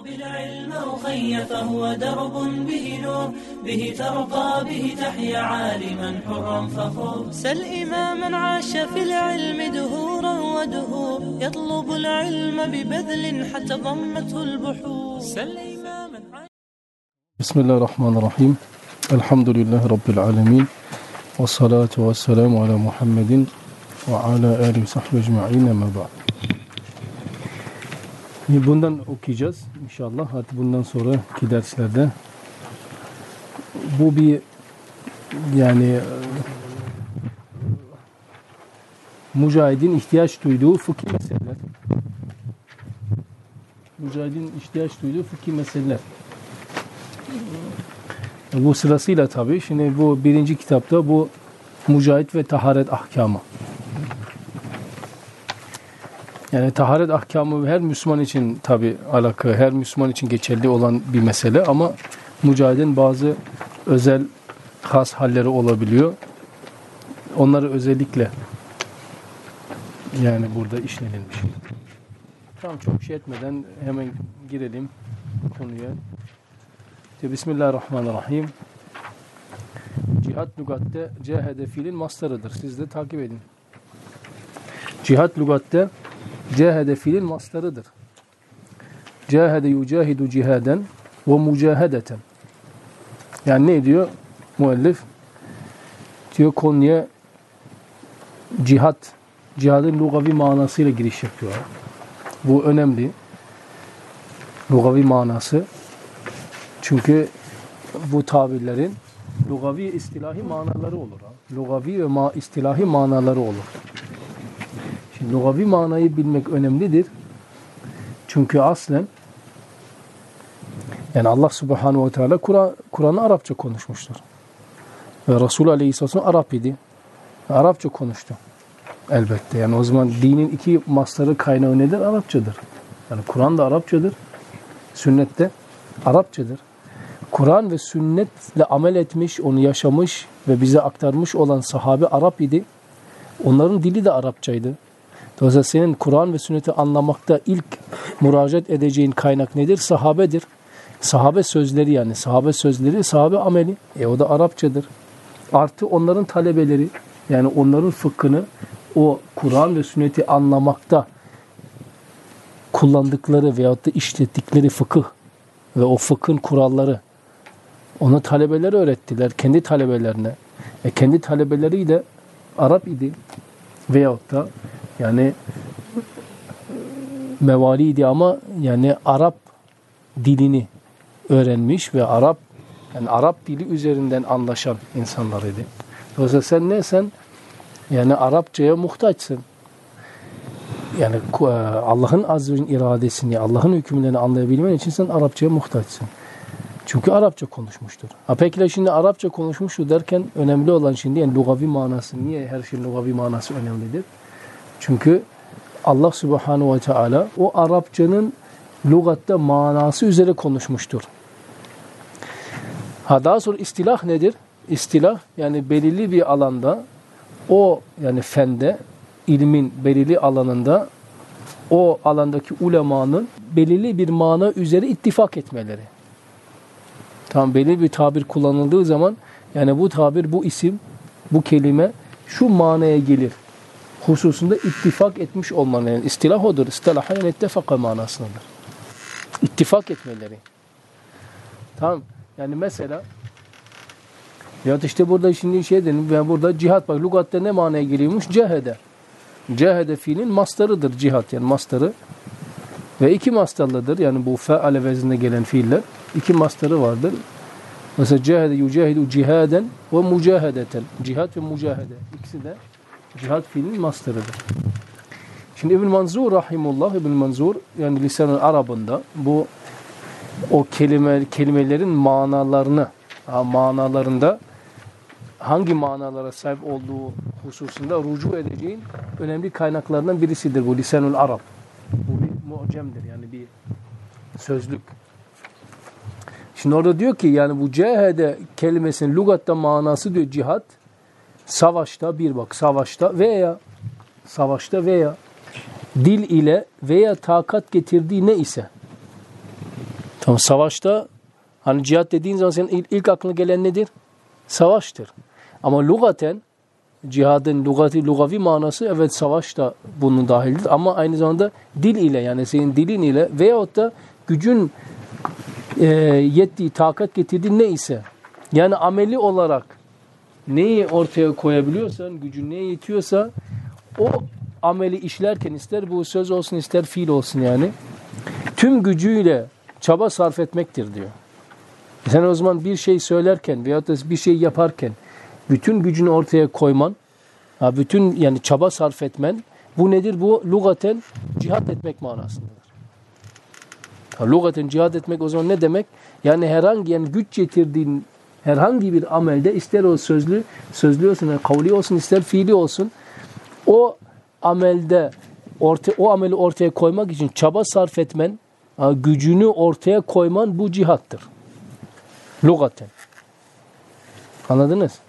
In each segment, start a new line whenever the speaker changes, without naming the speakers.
بالعلم أخي فهو درب به نور به ترقى به تحيا عالما حرا فخور سل إماما عاش في العلم دهورا ودهور يطلب العلم ببذل حتى ضمته البحور سل إماما
بسم الله الرحمن الرحيم الحمد لله رب العالمين والصلاة والسلام على محمد وعلى آله وصحبه أجمعين أما بعد. Bundan okuyacağız inşallah. Artık bundan sonraki derslerde. Bu bir yani mücahidin ihtiyaç duyduğu fıkhi meseleler. Mücahidin ihtiyaç duyduğu fıkhi meseleler. Bu sırasıyla tabii. Şimdi bu birinci kitapta bu mücahit ve taharet ahkamı. Yani taharet ahkamı her Müslüman için tabii alakalı, her Müslüman için geçerli olan bir mesele ama mücahidin bazı özel has halleri olabiliyor. Onları özellikle yani burada işlenilmiş. Tamam, çok şey etmeden hemen girelim konuya. Bismillahirrahmanirrahim. Cihad lügatte cehede fiilin mastarıdır. Siz de takip edin. Cihad lügatte cehede fiilin mastarıdır. Cehede yucahidu cihaden ve mücahedeten. Yani ne diyor müellif? Diyor konuya cihad, cihadın lugavi manasıyla giriş yapıyor. Bu önemli. Lugavi manası. Çünkü bu tabirlerin lugavi istilahi manaları olur. Lugavi ve istilahi manaları olur. Şimdi lugavi manayı bilmek önemlidir. Çünkü aslen yani Allah Subhanahu ve Teala Kur'an'ı Arapça konuşmuştur. Ve Resul Aleyhisselam Arap idi. Arapça konuştu. Elbette. Yani o zaman dinin iki mastarı kaynağı nedir? Arapçadır. Yani Kur'an da Arapçadır. Sünnet de Arapçadır. Kur'an ve sünnetle amel etmiş, onu yaşamış ve bize aktarmış olan sahabe Arap idi. Onların dili de Arapçaydı. Dolayısıyla senin Kur'an ve sünneti anlamakta ilk müracaat edeceğin kaynak nedir? Sahabedir. Sahabe sözleri yani. Sahabe sözleri, sahabe ameli. O da Arapçadır. Artı onların talebeleri yani onların fıkhını o Kur'an ve sünneti anlamakta kullandıkları veyahut da işlettikleri fıkıh ve o fıkhın kuralları ona talebeleri öğrettiler. Kendi talebelerine. Kendi talebeleri de Arap idi. Veyahut da yani mevaliydi ama yani Arap dilini öğrenmiş ve Arap dili üzerinden anlaşan insanlar idi. Dolayısıyla sen yani Arapçaya muhtaçsın. Yani Allah'ın azz ve iradesini, Allah'ın hükümlerini anlayabilmen için sen Arapçaya muhtaçsın. Çünkü Arapça konuşmuştur. Peki şimdi Arapça konuşmuştur derken önemli olan şimdi yani lugavi manası. Niye her şeyin lugavi manası önemlidir? Çünkü Allah Subhanahu ve Teala o Arapçanın lugatta manası üzere konuşmuştur. Daha sonra istilah nedir? İstilah yani belirli bir alanda o yani fende ilmin belirli alanında o alandaki ulemanın belirli bir mana üzere ittifak etmeleri. Tam belirli bir tabir kullanıldığı zaman yani bu tabir, bu isim, bu kelime şu manaya gelir hususunda ittifak etmiş olmaları. Yani istilah odur. İstilaha yani ittefaka manasındadır. İttifak etmeleri. Tamam. Yani mesela ya işte burada şimdi şey dedim ben burada cihat bak lügatte ne manaya geliyormuş? Cehede. Cehede fiilin mastarıdır cihat yani mastarı. Ve iki mastarlıdır. Yani bu feale vezninde gelen fiiller. İki mastarı vardır. Mesela cehede yucahidu cihaden ve mücahedeten. Cihat ve mücahede. İkisi de cihat fiilinin mastarıdır. Şimdi İbn Manzur rahimullah İbn Manzur yani lisan-ı Arabında bu o kelimelerin manalarında hangi manalara sahip olduğu hususunda rucu edeceğin önemli kaynaklarından birisidir bu lisan-ül Arab. Bu bir mu'cemdir yani bir sözlük. Şimdi orada diyor ki yani bu cehede kelimesinin lügatta manası diyor cihat savaşta veya dil ile veya takat getirdiği ne ise Tamam, savaşta hani cihat dediğin zaman senin ilk aklına gelen nedir? Savaştır. Ama lugaten cihadın lugavi manası evet savaş da bunun dahildir ama aynı zamanda dil ile yani senin dilin ile veyahut da gücün yettiği, takat getirdiği ne ise yani ameli olarak neyi ortaya koyabiliyorsan, gücün neye yetiyorsa o ameli işlerken ister bu söz olsun ister fiil olsun yani tüm gücüyle çaba sarf etmektir diyor. Sen o zaman bir şey söylerken veyahut da bir şey yaparken bütün gücünü ortaya koyman, bütün yani çaba sarf etmen bu nedir? Bu lugaten cihat etmek manasındadır. Lugaten cihat etmek o zaman ne demek? Yani herhangi yani güç getirdiğin herhangi bir amelde ister o sözlü olsun, yani kavli olsun, ister fiili olsun o amelde o ameli ortaya koymak için çaba sarf etmen, gücünü ortaya koyman bu cihattır. Lugaten. Anladınız?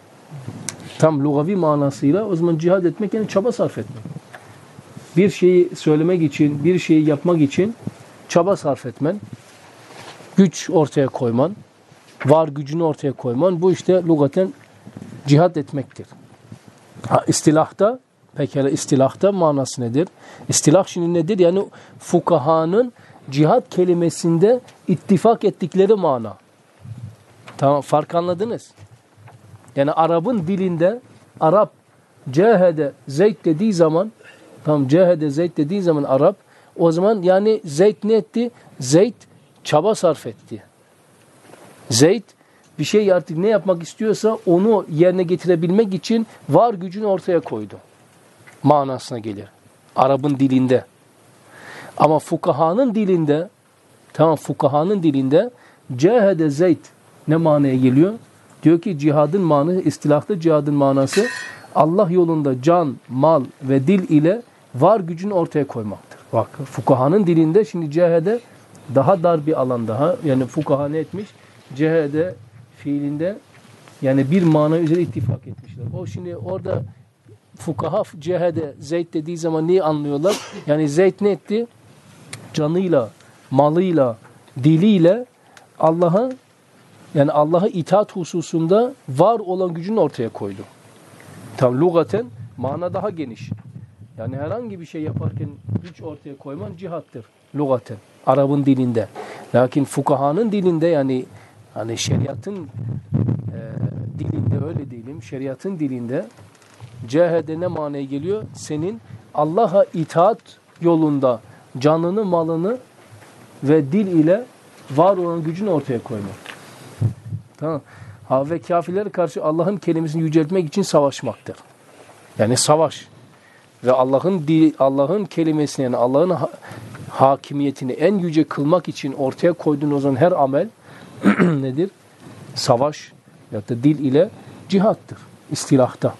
Tam lugavi manasıyla o zaman cihad etmek yani çaba sarf etmek. Bir şeyi söylemek için, bir şeyi yapmak için çaba sarf etmen, güç ortaya koyman, var gücünü ortaya koyman bu işte lugaten cihad etmektir. İstilahta, pekala istilahta manası nedir? İstilah şimdi nedir? Yani fukahanın cihad kelimesinde ittifak ettikleri mana. Tamam, fark anladınız. Yani Arap'ın dilinde Arap cehede Zeyd dediği zaman tamam cehede Zeyd dediği zaman Arap o zaman yani Zeyd ne etti? Zeyd çaba sarf etti. Zeyd bir şey artık ne yapmak istiyorsa onu yerine getirebilmek için var gücünü ortaya koydu. Manasına gelir. Arap'ın dilinde. Ama fukahanın dilinde tamam fukahanın dilinde cehede Zeyd ne manaya geliyor? Diyor ki cihadın manası, istilahta cihadın manası Allah yolunda can, mal ve dil ile var gücünü ortaya koymaktır. Bak fukahanın dilinde şimdi cehede daha dar bir alan daha. Yani fukaha ne etmiş? Cehede fiilinde yani bir mana üzere ittifak etmişler. O şimdi orada fukaha cehede Zeyd dediği zaman neyi anlıyorlar? Yani Zeyd ne etti? Canıyla, malıyla, diliyle Allah'a itaat hususunda var olan gücünü ortaya koydu. Tam lugaten mana daha geniş. Yani herhangi bir şey yaparken güç ortaya koyman cihattır. Lugaten. Arap'ın dilinde. Lakin fukahanın dilinde yani şeriatın dilinde öyle diyelim. Şeriatın dilinde cehede ne manaya geliyor? Senin Allah'a itaat yolunda canını, malını ve dil ile var olan gücünü ortaya koymak. Tamam. Ve kafirlere karşı Allah'ın kelimesini yüceltmek için savaşmaktır. Yani savaş. Ve Allah'ın kelimesini yani Allah'ın hakimiyetini en yüce kılmak için ortaya koyduğun o zaman her amel nedir? Savaş ya da dil ile cihattır. İstilahta.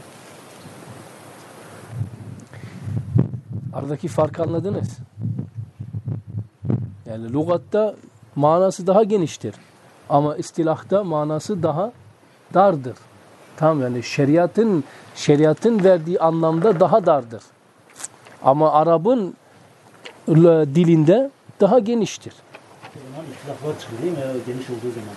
Aradaki farkı anladınız. Yani lügatta manası daha geniştir. Ama istilahta manası daha dardır. Tamam yani şeriatın verdiği anlamda daha dardır. Ama Arap'ın dilinde daha geniştir.
İhtilaflar çıkıyor değil mi? Geniş olduğu zaman.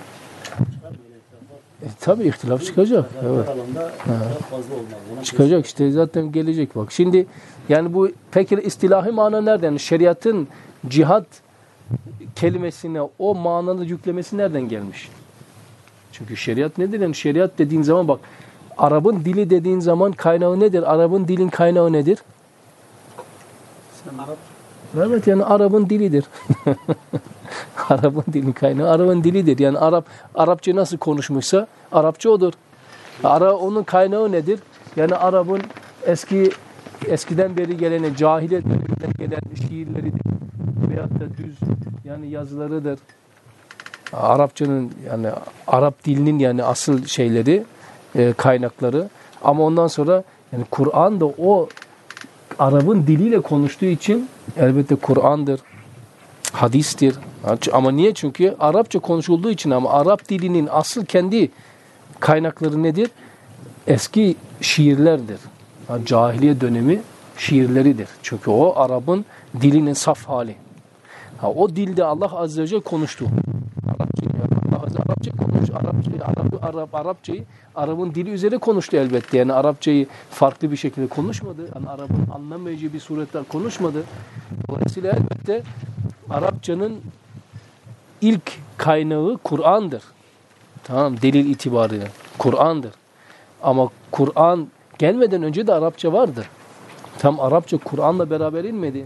Tabii ihtilaf çıkacak. Evet. Çıkacak işte zaten gelecek bak. Şimdi yani bu peki istilahi mana nereden? Yani şeriatın cihat kelimesine o mananı yüklemesi nereden gelmiş? Çünkü şeriat nedir? Yani şeriat dediğin zaman bak Arap'ın dili dediğin zaman kaynağı nedir? Arap'ın dilin kaynağı nedir?
Sen Arap.
Evet yani Arap'ın dilidir. Arap'ın dilin kaynağı Arap'ın dilidir. Yani Arapça nasıl konuşmuşsa Arapça odur. Onun kaynağı nedir? Yani Arap'ın eskiden beri gelen cahiliye döneminden gelen şiirleridir. Veyahut da düz yani yazılarıdır. Arapçanın yani Arap dilinin yani asıl şeyleri kaynakları. Ama ondan sonra yani Kur'an da o Arap'ın diliyle konuştuğu için elbette Kur'an'dır, hadistir. Ama niye? Çünkü Arapça konuşulduğu için ama Arap dilinin asıl kendi kaynakları nedir? Eski şiirlerdir. Cahiliye dönemi şiirleridir. Çünkü o Arap'ın dilinin saf hali. O dilde Allah Azze ve Celle konuştu. Arapça konuştu. Arapçayı Arap'ın dili üzere konuştu elbette. Yani Arapçayı farklı bir şekilde konuşmadı. Yani Arap'ın anlamayacağı bir surette konuşmadı. Dolayısıyla elbette Arapçanın ilk kaynağı Kur'an'dır. Tamam, delil itibariyle Kur'an'dır. Ama Kur'an gelmeden önce de Arapça vardır. Tam Arapça Kur'an'la beraber inmedi.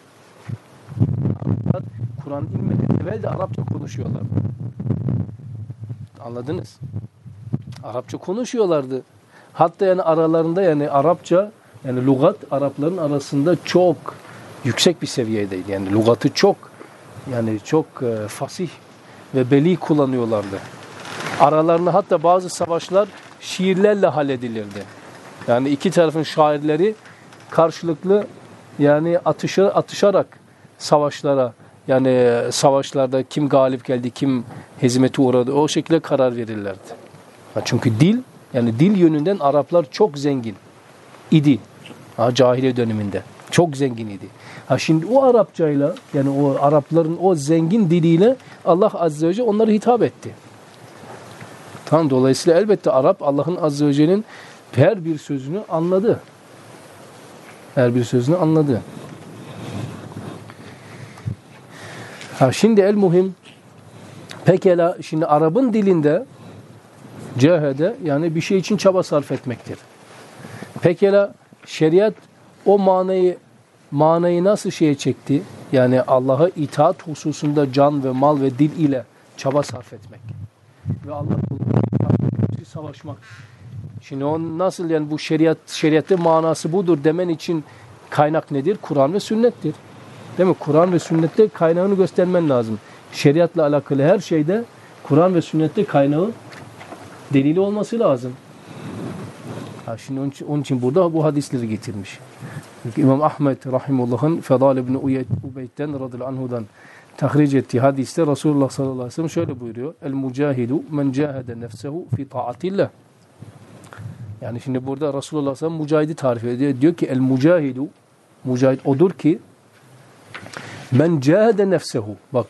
Kur'an inmeden evvel de Arapça konuşuyorlar. Anladınız? Arapça konuşuyorlardı. Hatta yani aralarında yani Arapça, yani lügat Arapların arasında çok yüksek bir seviyedeydi. Yani lügatı çok fasih ve beli kullanıyorlardı. Aralarında hatta bazı savaşlar şiirlerle halledilirdi. Yani iki tarafın şairleri karşılıklı yani atışarak savaşlara, yani savaşlarda kim galip geldi, kim hezimete uğradı, o şekilde karar verirlerdi. Çünkü dil yönünden Araplar çok zengin idi. Cahiliye döneminde. Çok zengin idi. Şimdi o Arapçayla, yani o Arapların o zengin diliyle Allah Azze ve Celle onlara hitap etti. Tamam, dolayısıyla elbette Arap Allah'ın Azze ve Celle'nin her bir sözünü anladı. Her bir sözünü anladı. Şimdi el muhim, pekala şimdi Arap'ın dilinde cehede yani bir şey için çaba sarf etmektir. Pekala şeriat o manayı nasıl şeye çekti? Yani Allah'a itaat hususunda can ve mal ve dil ile çaba sarf etmek. Ve Allah'la savaşmak. Şimdi o nasıl, yani bu şeriatte manası budur demen için kaynak nedir? Kur'an ve sünnettir. Değil mi? Kur'an ve sünnette kaynağını göstermen lazım. Şeriatla alakalı her şeyde Kur'an ve sünnette kaynağı, delili olması lazım. Şimdi onun için burada bu hadisleri getirmiş. Çünkü İmam Ahmed rahimullah'ın Fedal ibn Ubeyd'den radıyallahu anhu'dan tahric ettiği hadiste Resulullah sallallahu aleyhi ve sellem şöyle buyuruyor. El mucahidu men cahede nefsehu fi taatillah. Yani şimdi burada Resulullah sallallahu aleyhi ve sellem mucahidi tarif ediyor. Diyor ki el mucahidu, mucahid odur ki men cahede nefsehu. Bak,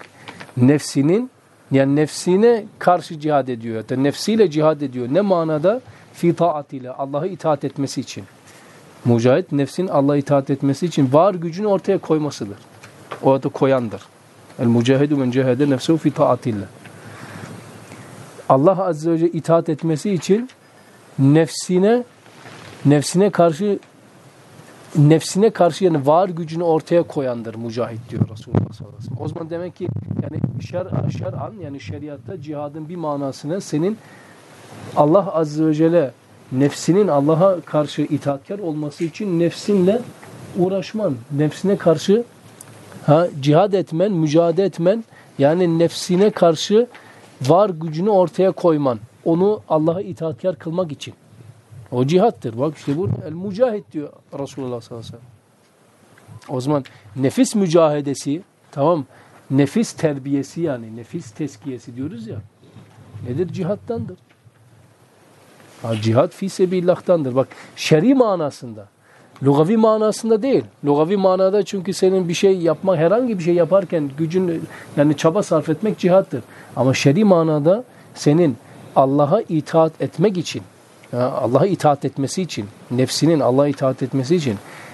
nefsine karşı cihad ediyor. Yani nefsiyle cihad ediyor. Ne manada? Fi taatiyle, Allah'a itaat etmesi için. Mücahit nefsin Allah'a itaat etmesi için var gücünü ortaya koymasıdır. O adı koyandır. El mucahidu men cahede nefsehu fi taatillah. Allah Azze ve Celle itaat etmesi için nefsine karşı yani var gücünü ortaya koyandır mücahit diyor Resulullah sallallahu aleyhi ve sellem. O zaman demek ki yani şer'an yani şeriatta cihadın bir manasını senin Allah Azze ve Celle nefsinin Allah'a karşı itaatkar olması için nefsinle uğraşman, nefsine karşı cihad etmen, mücadele etmen, yani nefsine karşı var gücünü ortaya koyman. Onu Allah'a itaatkar kılmak için. O cihattır. Bak işte bu el mücahit diyor Resulullah sallallahu aleyhi ve sellem. O zaman nefis mücahedesi, tamam, nefis terbiyesi, yani nefis teskiyesi diyoruz ya. Nedir? Cihattandır. Cihad fi sebillah'tandır. Bak, şer'i manasında. Lugavi manasında değil. Lugavi manada çünkü senin bir şey yapmak, herhangi bir şey yaparken gücün, yani çaba sarf etmek cihattır. Ama şer'i manada senin Allah'a itaat etmek için, Allah'a itaat etmesi için, nefsinin Allah'a itaat etmesi için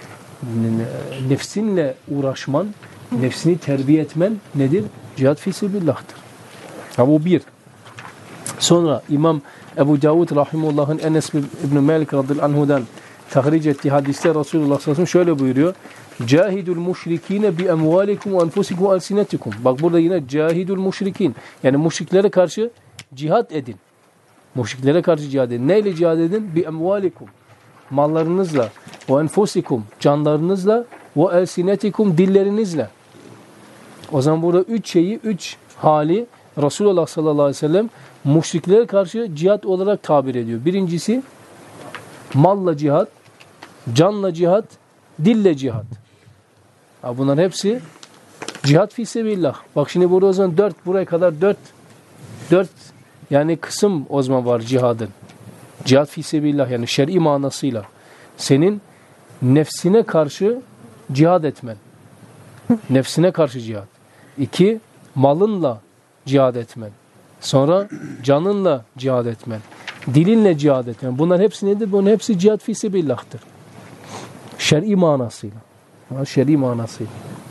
nefsinle uğraşman, nefsini terbiye etmen nedir? Cihad fi sebillah'tır. Bu bir. Sonra İmam Ebu Davud rahimullah'ın Enes ibn Malik radıyallahu anhu'dan tahric ettiği hadiste Resulullah sallallahu aleyhi ve sellem şöyle buyuruyor. Cahidul müşrikine bi emvalikum ve enfusikum ve alsinetikum. Bak burada yine cahidul müşrikin. Yani müşriklere karşı cihad edin. Müşriklere karşı cihad edin. Neyle cihad edin? Bi emvalikum. Mallarınızla. Ve enfusikum. Canlarınızla. Ve alsinetikum. Dillerinizle. O zaman burada üç hali Resulullah sallallahu aleyhi ve sellem müşriklere karşı cihad olarak tabir ediyor. Birincisi malla cihad, canla cihad, dille cihad. Bunların hepsi cihad fi sebillah. Bak şimdi burada o zaman buraya kadar dört yani kısım o zaman var cihadın. Cihad fi sebillah yani şer'i manasıyla. Senin nefsine karşı cihad etmen. Nefsine karşı cihad. 2, malınla cihad etmen. Sonra canınla cihad etmen. Dilinle cihad etmen. Bunlar hepsi nedir? Bunların hepsi cihad fi sebillah'tır. Şer'i manasıyla. Şer'i manasıyla.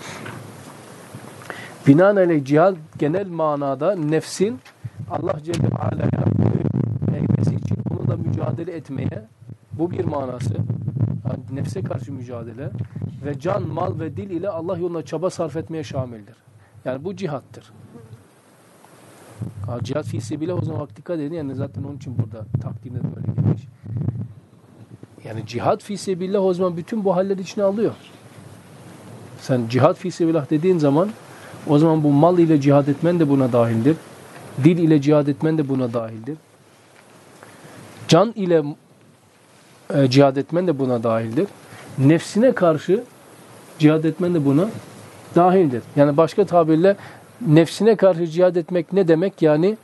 Binaenaleyh cihad genel manada nefsin Allah Celle ve Ala'ya eğmesi için onunla mücadele etmeye, bu bir manası. Yani nefse karşı mücadele ve can, mal ve dil ile Allah yoluna çaba sarf etmeye şamildir. Yani bu cihattır. Cihad fi sebillah, o zaman dikkat edin, yani zaten onun için burada takdimde böyle gelmiş. Yani cihad fi sebillah o zaman bütün bu halleri içine alıyor. Sen cihad fi sebillah dediğin zaman o zaman bu mal ile cihad etmen de buna dahildir. Dil ile cihad etmen de buna dahildir. Can ile cihad etmen de buna dahildir. Nefsine karşı cihad etmen de buna dahildir. Yani başka tabirle nefsine karşı cihad etmek ne demek? Yani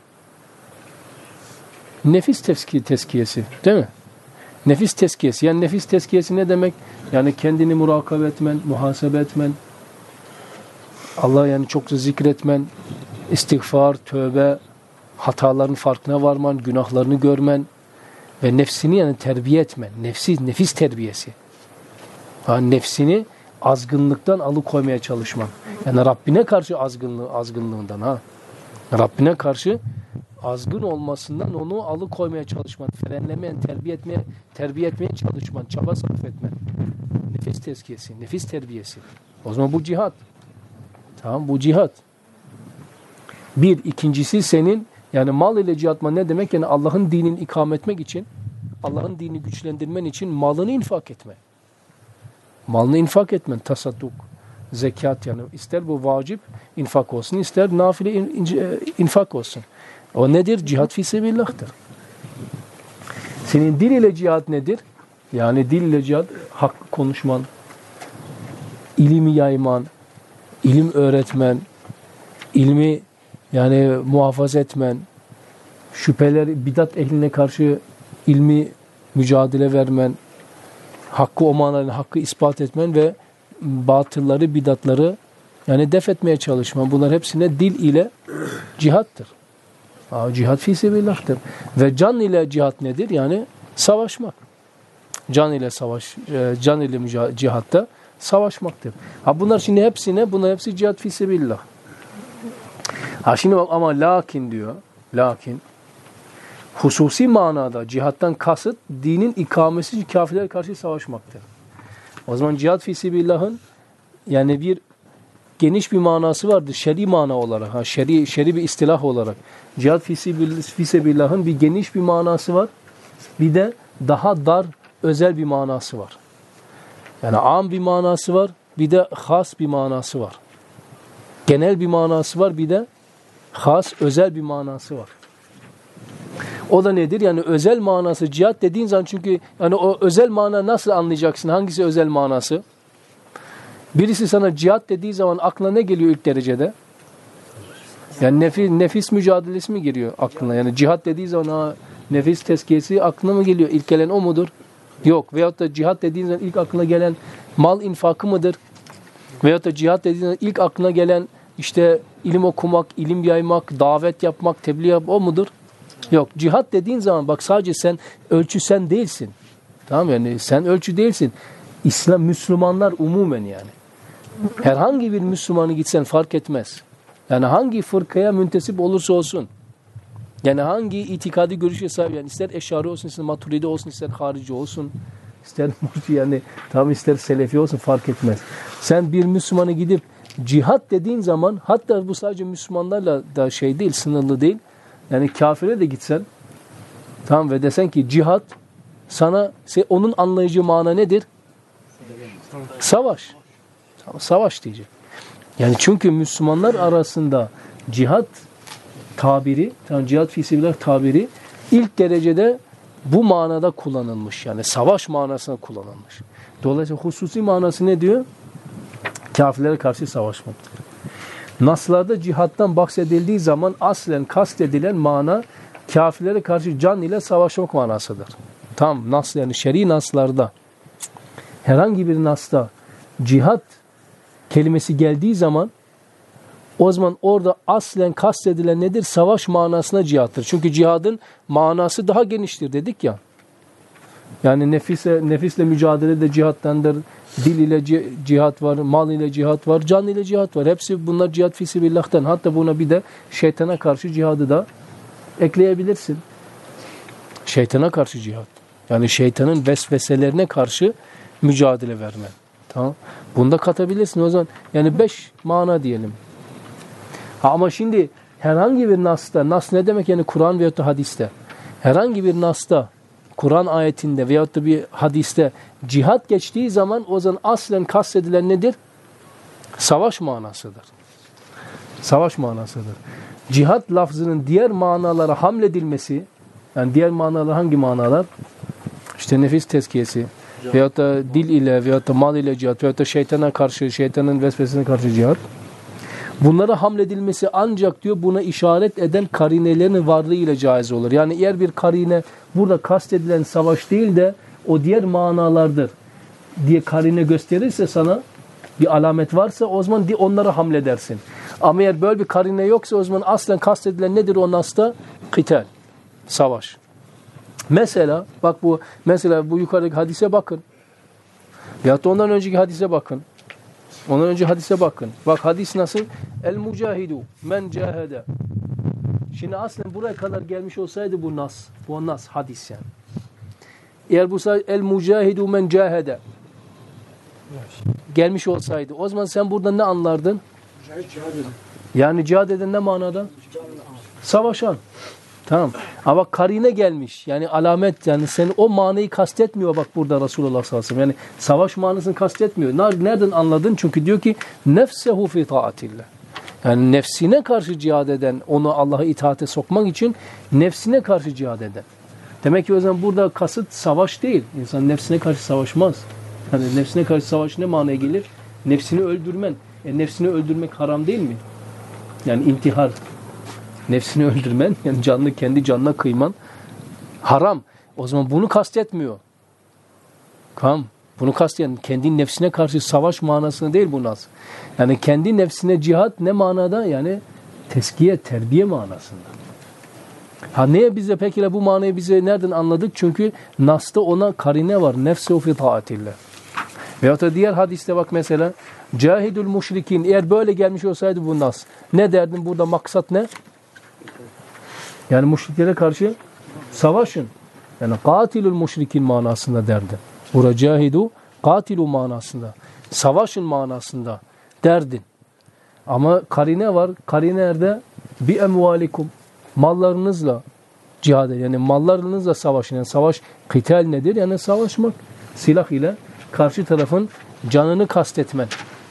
nefis tezkiyesi, değil mi? Nefis tezkiyesi. Yani nefis tezkiyesi ne demek? Yani kendini murakabe etmen, muhasebe etmen, Allah'ı yani çokça zikretmen, istiğfar, tövbe, hataların farkına varman, günahlarını görmen ve nefsini yani terbiye etmen. Nefis terbiyesi. Yani nefsini azgınlıktan alıkoymaya çalışman. Yani Rabbine karşı azgınlığından Rabbine karşı azgın olmasından onu alıkoymaya çalışman, frenlemen, terbiye etmeye çalışman, çaba sarf etmen. Nefis tezkiyesi, nefis terbiyesi. O zaman bu cihat. Tamam, bu cihat. Bir, ikincisi senin yani mal ile cihatma ne demek? Yani Allah'ın dinini ikame etmek için, Allah'ın dinini güçlendirmen için malını infak etme. Malını infak etmen, tasadduk, zekat yani ister bu vacip infak olsun, ister nafile infak olsun. O nedir? Cihad fi sebillah'tır. Senin dil ile cihad nedir? Yani dil ile cihad, hak konuşman, ilimi yayman, ilim öğretmen, ilmi yani muhafaza etmen, bidat ehline karşı ilmi mücadele vermen, hakkı o manayla hakkı ispat etmen ve batılları, bidatları yani def etmeye çalışman. Bunlar hepsine dil ile cihattır. Cihad fi sebillah'tır. Ve can ile cihat nedir? Yani savaşmak. Can ile cihatta savaşmaktır. Bunlar şimdi bunlar hepsi cihad fi sebillah. Şimdi bak ama lakin diyor. Lakin hususi manada cihattan kasıt dinin ikamesi için kafirlere karşı savaşmaktır. O zaman cihad fi sebillah'ın yani bir geniş bir manası vardır. Şer'i mana olarak. Şer'i bir istilah olarak. Cihad fi sebillah'ın bir geniş bir manası var. Bir de daha dar, özel bir manası var. Yani am bir manası var. Bir de has bir manası var. Genel bir manası var. Bir de has, özel bir manası var. O da nedir? Yani özel manası cihat dediğin zaman çünkü yani o özel mana nasıl anlayacaksın? Hangisi özel manası? Birisi sana cihat dediği zaman aklına ne geliyor ilk derecede? Yani nefis mücadelesi mi geliyor aklına? Yani cihat dediği zaman nefis tezkiyesi aklına mı geliyor? İlk gelen o mudur? Yok. Veyahut da cihat dediğin zaman ilk aklına gelen mal infakı mıdır? Veyahut da cihat dediğin zaman ilk aklına gelen işte ilim okumak, ilim yaymak, davet yapmak, tebliğ yapmak o mudur? Yok. Cihat dediğin zaman bak sadece ölçü sen değilsin. Tamam yani sen ölçü değilsin. Müslümanlar umumen yani. Herhangi bir Müslümanı gitsen fark etmez. Yani hangi fırkaya müntesip olursa olsun. Yani hangi itikadi görüşe sahip yani ister Eşari olsun, ister Maturidi olsun, ister Harici olsun, ister yani ister Selefi olsun fark etmez. Sen bir Müslümanı gidip cihat dediğin zaman hatta bu sadece Müslümanlarla da değil, sınırlı değil. Yani kafire de gitsen tamam ve desen ki cihat sana onun anlayıcı mana nedir? Savaş. Savaş diyecek. Yani çünkü Müslümanlar arasında cihat tabiri, cihat fi sebillah tabiri ilk derecede bu manada kullanılmış. Yani savaş manasına kullanılmış. Dolayısıyla hususi manası ne diyor? Kafirlere karşı savaşmaktır. Naslarda cihattan bahsedildiği zaman aslen kastedilen mana kafirlere karşı can ile savaşmak manasıdır. Tam nas yani şer'i naslarda herhangi bir nasta cihat kelimesi geldiği zaman O zaman orada aslen kastedilen nedir? Savaş manasına cihattır. Çünkü cihadın manası daha geniştir dedik ya. Yani nefisle mücadele de cihattandır. Dil ile cihat var, mal ile cihat var, can ile cihat var. Hepsi bunlar cihat fisibillah'tan. Hatta buna bir de şeytana karşı cihadı da ekleyebilirsin. Şeytana karşı cihat. Yani şeytanın vesveselerine karşı mücadele verme. Tamam. Bunda katabilirsin o zaman. Yani 5 mana diyelim. Ama şimdi herhangi bir nasta, nas ne demek yani Kur'an veyahut da hadiste. Herhangi bir nasta, Kur'an ayetinde veyahut da bir hadiste cihat geçtiği zaman o zaman aslen kastedilen nedir? Savaş manasıdır. Savaş manasıdır. Cihat lafzının diğer manalara hamledilmesi, yani diğer manalar hangi manalar? İşte nefis tezkiyesi veyahut da dil ile veyahut da mal ile cihat veyahut da şeytana karşı, şeytanın vesvesesine karşı cihat. Bunlara hamledilmesi ancak diyor buna işaret eden karinelerin varlığı ile caiz olur. Yani eğer bir karine burada kastedilen savaş değil de o diğer manalardır diye karine gösterirse sana bir alamet varsa o zaman onlara hamledersin. Ama eğer böyle bir karine yoksa o zaman aslen kastedilen nedir o nasta? Kıtal, savaş. Mesela bak bu yukarıdaki hadise bakın. Veyahut da ondan önceki hadise bakın. Ondan önce hadise bakın. Bak hadis nasıl? El mucahidu men cahede. Şimdi aslen buraya kadar gelmiş olsaydı bu nas. Bu nas hadis yani. Eğer bu el mucahidu men cahede gelmiş olsaydı o zaman sen burada ne anlardın? Yani cihad eden ne manada? Savaşan. Tamam. Ama bak karine gelmiş. Yani alamet yani sen o manayı kastetmiyor bak burada Resulullah sallallahu aleyhi ve sellem. Yani savaş manasını kastetmiyor. Nereden anladın? Çünkü diyor ki nefsehu fi taatillah. Yani nefsine karşı cihad eden, onu Allah'a itaate sokmak için nefsine karşı cihad eden. Demek ki o zaman burada kasıt savaş değil. İnsan nefsine karşı savaşmaz. Yani nefsine karşı savaş ne manaya gelir? Nefsini öldürmen. Nefsini öldürmek haram değil mi? Yani intihar. Nefsini öldürmen, yani kendi canına kıyman haram. O zaman bunu kastetmiyor. Tamam. Bunu kastediyor. Kendi nefsine karşı savaş manasını değil bu nas. Yani kendi nefsine cihat ne manada? Yani teskiye, terbiye manasında. Neye bize peki bu manayı bize nereden anladık? Çünkü nasta ona karine var. Nefse fi taatillah. Veyahut da diğer hadiste bak mesela cahidul müşrikin eğer böyle gelmiş olsaydı bu nas. Ne derdin? Burada maksat ne? Yani müşriklere karşı savaşın. Yani katilul müşrikin manasında derdi. Burada cahidu katilu manasında. Savaşın manasında derdin. Ama karine var. Karine nerede? Bi emvalikum. Mallarınızla cihad edin. Yani mallarınızla savaşın. Yani savaş, kıtal nedir? Yani savaşmak. Silah ile karşı tarafın canını kastetmen.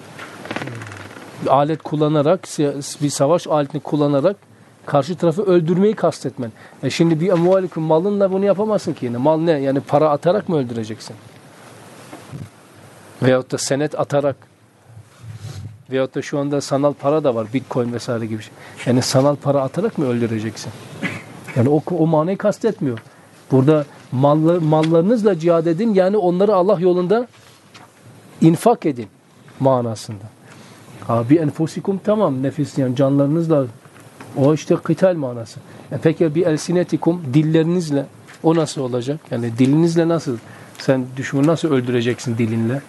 Bir alet kullanarak, bir savaş aletini kullanarak karşı tarafı öldürmeyi kastetmen. Şimdi bir emvalikum malınla bunu yapamazsın ki. Yani mal ne? Yani para atarak mı öldüreceksin? Veyahut da senet atarak. Veyahut da şu anda sanal para da var. Bitcoin vesaire gibi şey. Yani sanal para atarak mı öldüreceksin? Yani o manayı kastetmiyor. Burada mallarınızla cihad edin. Yani onları Allah yolunda infak edin manasında. Abi enfusikum tamam. Nefis yani canlarınızla o işte kıtal manası. Peki bir elsinetikum dillerinizle o nasıl olacak? Yani dilinizle nasıl? Sen düşmanı nasıl öldüreceksin dilinle?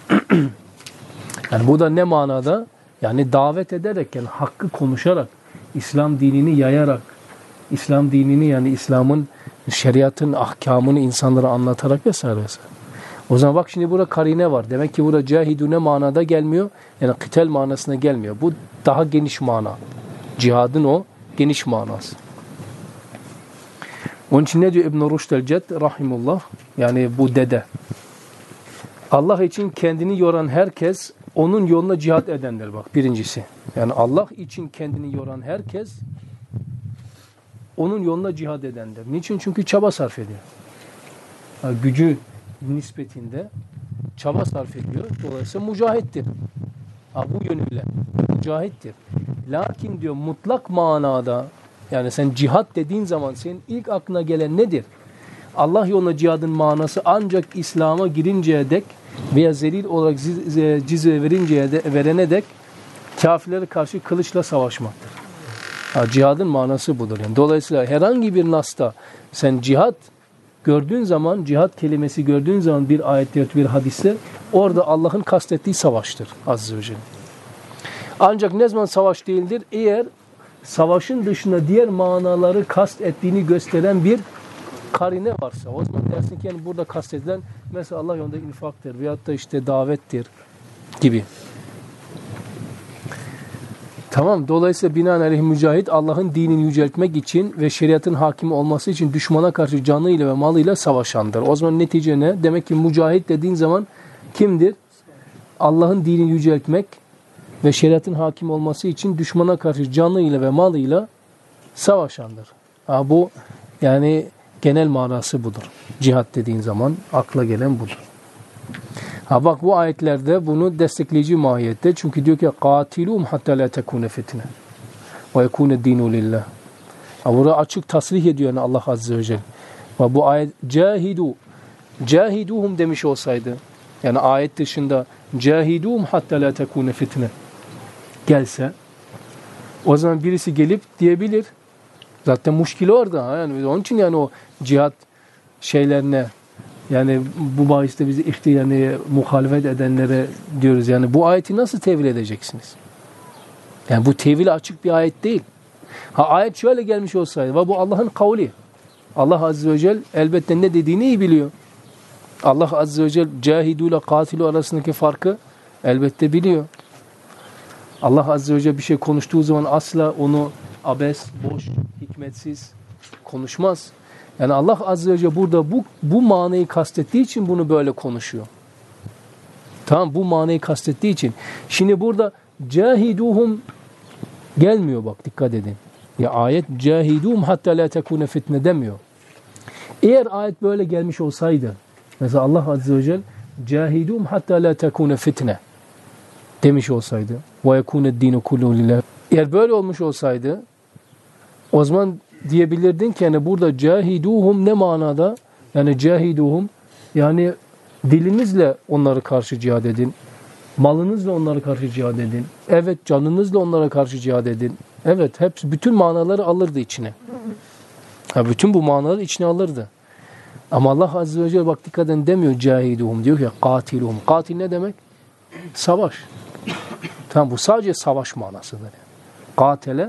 Yani bu da ne manada? Yani davet ederek yani hakkı konuşarak, İslam dinini yayarak, İslam dinini yani İslam'ın şeriatın ahkamını insanlara anlatarak vesaire vesaire. O zaman bak şimdi burada karine var. Demek ki burada cahidu ne manada gelmiyor? Yani kıtal manasına gelmiyor. Bu daha geniş mana. Cihadın o geniş manası. Onun için ne diyor İbn-i Rushd el-Cedd rahimullah? Yani bu dede. Allah için kendini yoran herkes onun yoluna cihat edendir bak birincisi. Yani Allah için kendini yoran herkes onun yoluna cihat edendir. Niçin? Çünkü çaba sarf ediyor. Yani gücü nispetinde çaba sarf ediyor. Dolayısıyla mücahittir. Bu yönüyle mücahittir. Lakin diyor mutlak manada yani sen cihat dediğin zaman senin ilk aklına gelen nedir? Allah yoluna cihadın manası ancak İslam'a girinceye dek veya zelil olarak cizve verene dek Kafirlere karşı kılıçla savaşmaktır. Cihadın manası budur. Yani dolayısıyla herhangi bir nasta sen cihat gördüğün zaman, cihat kelimesi gördüğün zaman bir ayette, bir hadiste orada Allah'ın kastettiği savaştır Azze ve Celle. Ancak ne zaman savaş değildir? Eğer savaşın dışında diğer manaları kast ettiğini gösteren bir karine varsa, o zaman dersin ki yani burada kastedilen mesela Allah yolunda infaktır veyahut da işte davettir gibi. Tamam. Dolayısıyla binaenaleyh mücahit Allah'ın dinini yüceltmek için ve şeriatın hakim olması için düşmana karşı canıyla ve malıyla savaşandır. O zaman netice ne? Demek ki mücahit dediğin zaman kimdir? Allah'ın dinini yüceltmek ve şeriatın hakim olması için düşmana karşı canıyla ve malıyla savaşandır. Bu yani genel manası budur. Cihat dediğin zaman akla gelen budur. Bak bu ayetlerde bunu destekleyici mahiyette. Çünkü diyor ki قَاتِلُومْ حَتَّى لَا تَكُونَ فِتْنَةً وَيَكُونَ الدِّينُ لِلّٰهِ. Burada açık tasrih ediyor yani Allah Azze ve Celle. Ve bu ayet cahiduhum demiş olsaydı, yani ayet dışında cahidum hatta la tekune fitne gelse, o zaman birisi gelip diyebilir. Zaten muşkili orada. Yani onun için yani o cihat şeylerine, yani bu bahiste bizi yani muhalefet edenlere diyoruz. Yani bu ayeti nasıl tevil edeceksiniz? Yani bu tevil açık bir ayet değil. Ayet şöyle gelmiş olsaydı ve bu Allah'ın kavli. Allah Azze ve Celle elbette ne dediğini iyi biliyor. Allah Azze ve Celle cahidu ile katilu arasındaki farkı elbette biliyor. Allah Azze ve Celle bir şey konuştuğu zaman asla onu abes, boş, hikmetsiz konuşmaz. Yani Allah Azze ve Celle burada bu manayı kastettiği için bunu böyle konuşuyor. Tamam, bu manayı kastettiği için. Şimdi burada cahiduhum gelmiyor, bak dikkat edin. Ya ayet cahidum hatta la tekune fitne demiyor. Eğer ayet böyle gelmiş olsaydı, mesela Allah Azze ve Celle cahidum hatta la tekune fitne demiş olsaydı ve yekune dinu kullu lillah. Eğer böyle olmuş olsaydı o zaman diyebilirdin ki yani burada cahiduhum ne manada? Yani cahiduhum yani dilinizle onlara karşı cihad edin. Malınızla onlara karşı cihad edin. Evet, canınızla onlara karşı cihad edin. Evet, hepsi bütün manaları alırdı içine. Bütün bu manaları içine alırdı. Ama Allah Azze ve Celle bak dikkat edin demiyor cahiduhum, diyor ki katiluhum. Katil ne demek? Savaş. Tamam, bu sadece savaş manasıdır. Katele,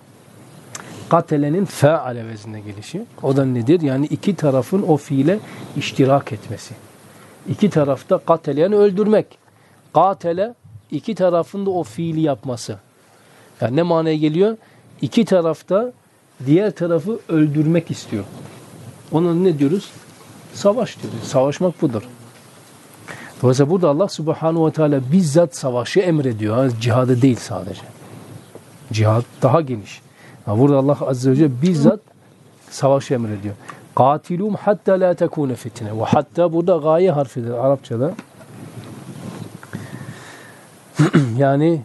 katelenin feale vezine gelişi. O da nedir? Yani iki tarafın o fiile iştirak etmesi. İki tarafta katele yani öldürmek. Katele iki tarafın da o fiili yapması. Yani ne manaya geliyor? İki tarafta diğer tarafı öldürmek istiyor. Ona ne diyoruz? Savaş diyoruz. Savaşmak budur. Dolayısıyla burada Allah Subhanahu ve Teala bizzat savaşı emrediyor. Cihadı değil sadece. Cihad daha geniş. Burada Allah Azze ve Celle bizzat savaşı emrediyor. Katilum hatta la tekune fitne. Ve hatta burada gaye harfidir Arapçada. Yani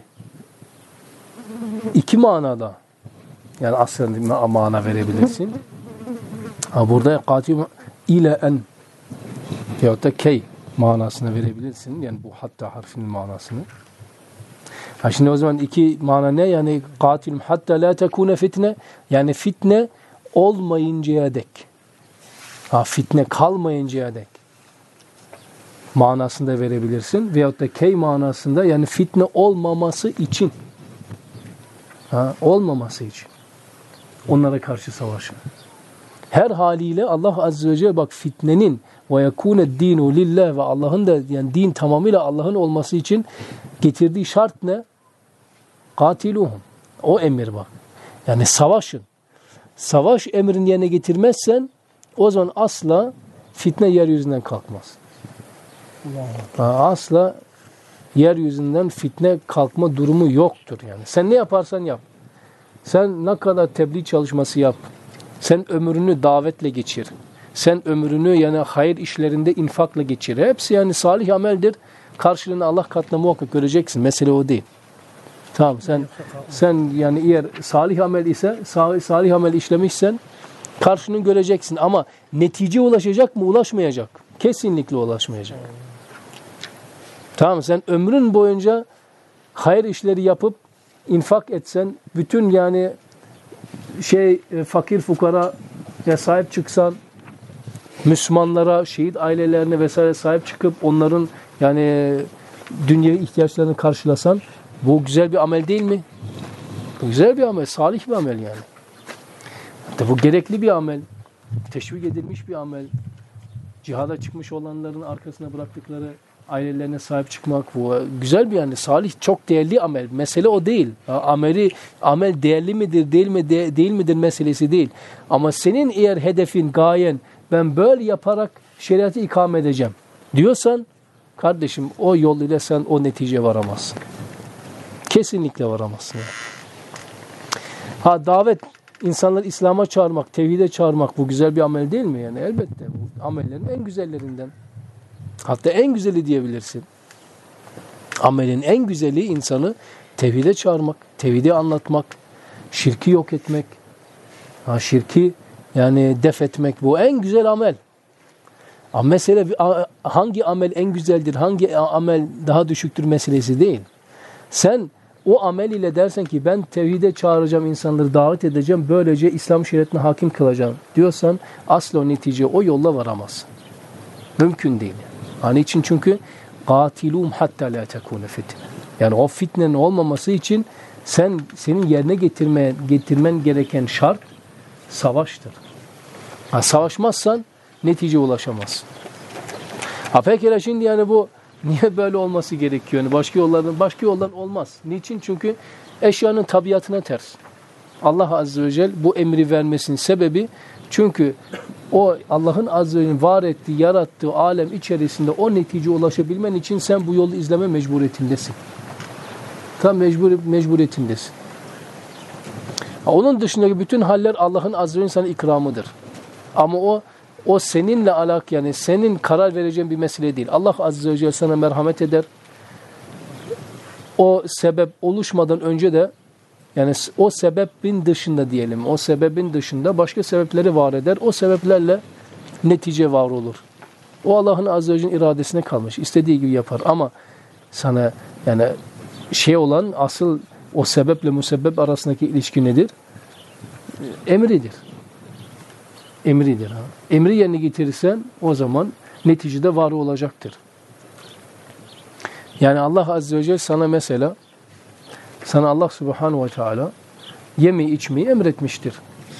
iki manada yani aslında mana verebilirsin. Burada katilum ile en veyahut da key manasını verebilirsin. Yani bu hatta harfinin manasını. Şimdi o zaman iki mana ne? Yani katilum hatta la tekune fitne. Yani fitne olmayıncaya dek. Fitne kalmayıncaya dek. Manasında verebilirsin. Veyahut da key manasında yani fitne olmaması için. Olmaması için. Onlara karşı savaşın. Her haliyle Allah Azze ve Celle bak fitnenin ve yekune dinu lillah ve Allah'ın da yani din tamamıyla Allah'ın olması için getirdiği şart ne? Katiluhum. O emir bak. Yani savaşın. Savaş emrini yerine getirmezsen o zaman asla fitne yeryüzünden kalkmaz. Asla yeryüzünden fitne kalkma durumu yoktur yani. Sen ne yaparsan yap. Sen ne kadar tebliğ çalışması yap. Sen ömrünü davetle geçir. Sen ömrünü yani hayır işlerinde infakla geçir. Hepsi yani salih ameldir. Karşılığını Allah katında muhakkak göreceksin. Mesele o değil. Tamam, sen yani eğer salih amel ise salih amel işlemişsen karşılığını göreceksin ama netice ulaşacak mı? Ulaşmayacak. Kesinlikle ulaşmayacak. Tamam, sen ömrün boyunca hayır işleri yapıp infak etsen, bütün yani fakir fukara sahip çıksan, Müslümanlara, şehit ailelerine vesaire sahip çıkıp onların yani dünyevi ihtiyaçlarını karşılasan, bu güzel bir amel değil mi? Bu güzel bir amel, salih bir amel yani. Hatta bu gerekli bir amel, teşvik edilmiş bir amel. Cihada çıkmış olanların arkasına bıraktıkları ailelerine sahip çıkmak, bu güzel bir yani salih, çok değerli amel. Mesele o değil. Amel değerli midir, değil midir meselesi değil. Ama senin eğer hedefin, gayen, ben böyle yaparak şeriatı ikame edeceğim diyorsan, kardeşim o yol ile sen o neticeye varamazsın. Kesinlikle varamazsın. Yani. Davet, insanları İslam'a çağırmak, tevhide çağırmak, bu güzel bir amel değil mi? Yani elbette bu amellerin en güzellerinden. Hatta en güzeli diyebilirsin. Amelin en güzeli insanı tevhide çağırmak, tevhidi anlatmak, şirki yok etmek, şirki yani def etmek, bu en güzel amel. Ama mesele hangi amel en güzeldir, hangi amel daha düşüktür meselesi değil. Sen o amel ile dersen ki ben tevhide çağıracağım, insanları davet edeceğim, böylece İslam şeriatına hakim kılacağım diyorsan asla o netice o yolla varamazsın. Mümkün değil. Hani için çünkü qatilum hatta la tekune fitne. Yani o fitnenin olmaması için senin yerine getirmen gereken şart savaştır. Savaşmazsan neticeye ulaşamazsın. Pekala şimdi yani bu niye böyle olması gerekiyor? Yani başka yoldan olmaz. Niçin? Çünkü eşyanın tabiatına ters. Allah Azze ve Celle bu emri vermesinin sebebi, çünkü o Allah'ın Azze ve Celle'nin var ettiği, yarattığı alem içerisinde o neticeye ulaşabilmen için sen bu yolu izleme mecburiyetindesin. Tam mecburiyetindesin. Onun dışındaki bütün haller Allah'ın Azze ve Celle'nin sana ikramıdır. Ama o seninle alakalı, yani senin karar vereceğin bir mesele değil. Allah Azze ve Celle sana merhamet eder. O sebep oluşmadan önce de, yani o sebebin dışında diyelim, o sebebin dışında başka sebepleri var eder. O sebeplerle netice var olur. O Allah'ın Azze ve Celle'nin iradesine kalmış. İstediği gibi yapar. Ama sana yani olan asıl o sebeple müsebbep arasındaki ilişki nedir? Emridir. Emridir. Emri yerine getirirsen o zaman neticede var olacaktır. Yani Allah Azze ve Celle sana mesela, Allah Subhanahu ve Teala yemeği içmeyi emretmiştir.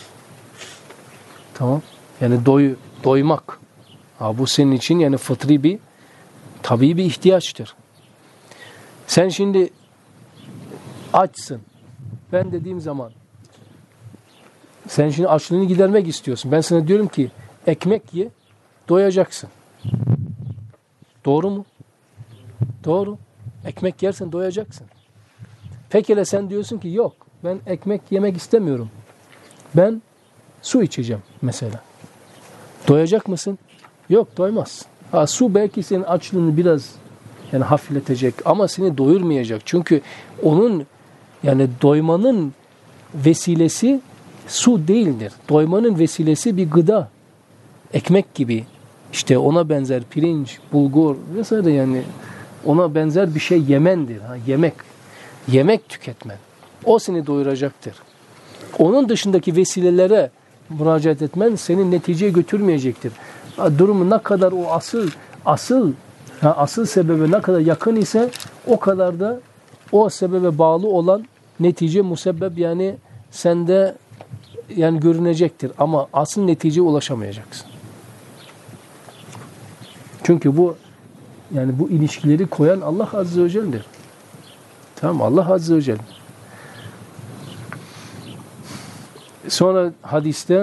Tamam. Yani doymak. Bu senin için yani fıtri tabii bir ihtiyaçtır. Sen şimdi açsın. Ben dediğim zaman sen şimdi açlığını gidermek istiyorsun. Ben sana diyorum ki ekmek ye, doyacaksın. Doğru mu? Doğru. Ekmek yersen doyacaksın. Pekala sen diyorsun ki yok, ben ekmek yemek istemiyorum. Ben su içeceğim mesela. Doyacak mısın? Yok, doymazsın. Su belki senin açlığını biraz yani hafifletecek ama seni doyurmayacak. Çünkü onun yani doymanın vesilesi su değildir. Doymanın vesilesi bir gıda. Ekmek gibi. İşte ona benzer pirinç, bulgur vesaire, yani ona benzer bir şey yemendir. Yemek. Yemek tüketmen. O seni doyuracaktır. Onun dışındaki vesilelere müracaat etmen seni neticeye götürmeyecektir. Durumu ne kadar o asıl sebebe ne kadar yakın ise o kadar da o sebebe bağlı olan netice musebbep yani sende yani görünecektir. Ama asıl neticeye ulaşamayacaksın. Çünkü bu ilişkileri koyan Allah Azze ve Celle'dir. Tamam, Allah Azze ve Celle. Sonra hadiste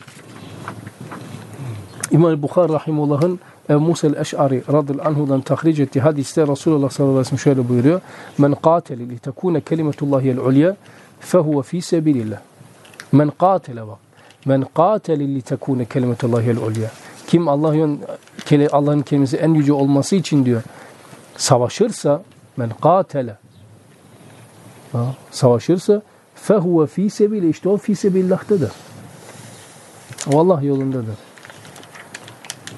İmam Bukhari rahimullah'ın Ebu Musa el-Eş'ari radıyallahu anhu'dan tahric ettiği hadiste Resulullah sallallahu aleyhi ve sellem şöyle buyuruyor. Men qatele li tekune kelimetullahiyel ulya fehuve fi sebilillah. Men qatele li tekune kelimetullahiyel ulya. Kim Allah'ın kelimesi en yüce olması için diyor savaşırsa, men qatele savaşırsa fehuve fi sebilillah, işte o fi sebillah'tadır. O Allah yolundadır.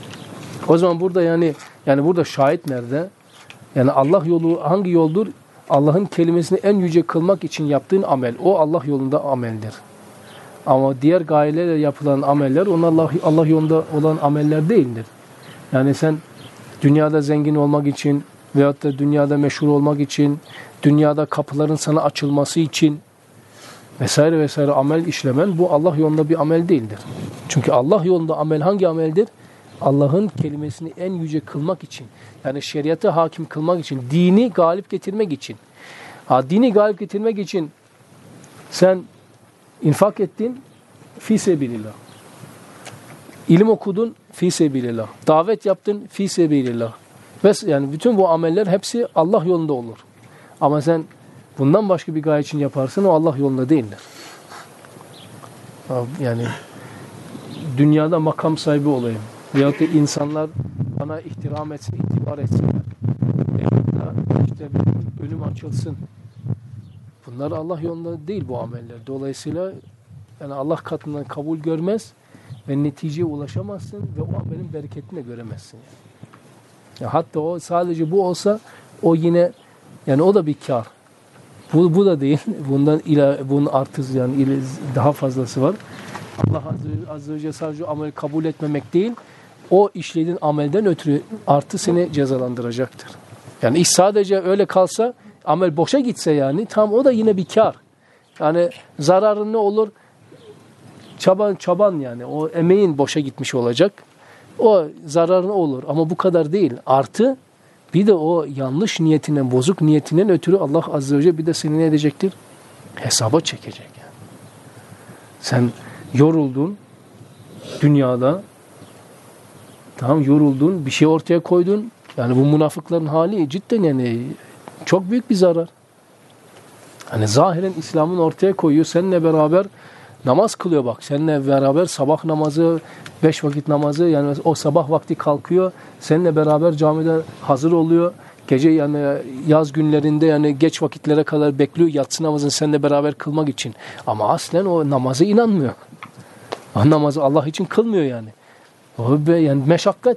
O zaman burada yani burada şahit nerede? Yani Allah yolu hangi yoldur? Allah'ın kelimesini en yüce kılmak için yaptığın amel. O Allah yolunda ameldir. Ama diğer gayelerle yapılan ameller onlar Allah yolunda olan ameller değildir. Yani sen dünyada zengin olmak için veyahut da dünyada meşhur olmak için, dünyada kapıların sana açılması için vesaire vesaire amel işlemen bu Allah yolunda bir amel değildir. Çünkü Allah yolunda amel hangi ameldir? Allah'ın kelimesini en yüce kılmak için. Yani şeriatı hakim kılmak için, dini galip getirmek için. Dini galip getirmek için sen infak ettin fi sebilillah. İlim okudun fi sebilillah. Davet yaptın fi sebilillah. Ve yani bütün bu ameller hepsi Allah yolunda olur. Ama sen bundan başka bir gaye için yaparsın o Allah yolunda değildir. Yani dünyada makam sahibi olayım. Veyahut da insanlar bana ihtiram etsin, itibar etsinler. Veyahut da işte bir ölüm açılsın. Bunlar Allah yolunda değil bu ameller. Dolayısıyla yani Allah katından kabul görmez ve neticeye ulaşamazsın ve o amelin bereketini de göremezsin. Yani. Hatta o sadece bu olsa o yine yani o da bir kar. Bu da değil. Bunun artısı yani daha fazlası var. Allah Azze ve Celle sadece amel kabul etmemek değil, o işlediğin amelden ötürü artı seni cezalandıracaktır. Yani iş sadece öyle kalsa, amel boşa gitse yani tam o da yine bir kar. Yani zararın ne olur? Çaban yani o emeğin boşa gitmiş olacak. O zararın olur ama bu kadar değil. Artı bir de o yanlış niyetinden, bozuk niyetinden ötürü Allah Azze ve Celle bir de seni ne edecektir? Hesaba çekecek yani. Sen yoruldun dünyada, tamam yoruldun, bir şey ortaya koydun. Yani bu münafıkların hali cidden yani çok büyük bir zarar. Hani zahiren İslam'ın ortaya koyuyor, seninle beraber namaz kılıyor bak. Seninle beraber sabah namazı, 5 vakit namazı yani o sabah vakti kalkıyor. Seninle beraber camide hazır oluyor. Gece yani yaz günlerinde yani geç vakitlere kadar bekliyor yatsı namazını seninle beraber kılmak için. Ama aslen o namaza inanmıyor. O namazı Allah için kılmıyor yani. O yani meşakkat.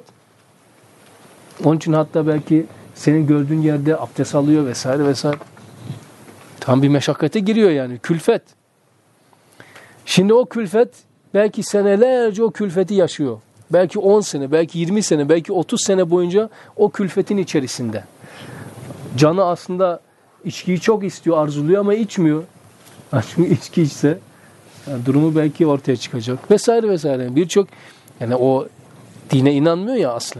Onun için hatta belki senin gördüğün yerde abdest alıyor vesaire vesaire. Tam bir meşakkate giriyor yani. Külfet. Şimdi o külfet belki senelerce o külfeti yaşıyor. Belki 10 sene, belki 20 sene, belki 30 sene boyunca o külfetin içerisinde. Canı aslında içkiyi çok istiyor, arzuluyor ama içmiyor. Çünkü içki içse yani durumu belki ortaya çıkacak. Vesaire vesaire. Birçok yani o dine inanmıyor ya aslen.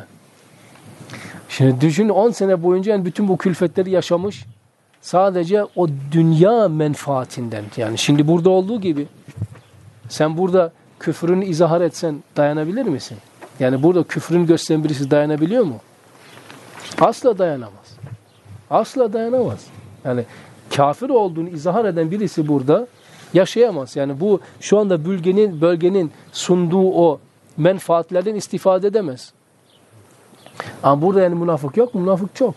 Şimdi düşün 10 sene boyunca yani bütün bu külfetleri yaşamış. Sadece o dünya menfaatinden. Yani şimdi burada olduğu gibi sen burada küfrünü izhar etsen dayanabilir misin? Yani burada küfrünü gösteren birisi dayanabiliyor mu? Asla dayanamaz. Asla dayanamaz. Yani kafir olduğunu izhar eden birisi burada yaşayamaz. Yani bu şu anda bölgenin sunduğu o menfaatlerden istifade edemez. Ama burada yani münafık yok mu? Münafık çok.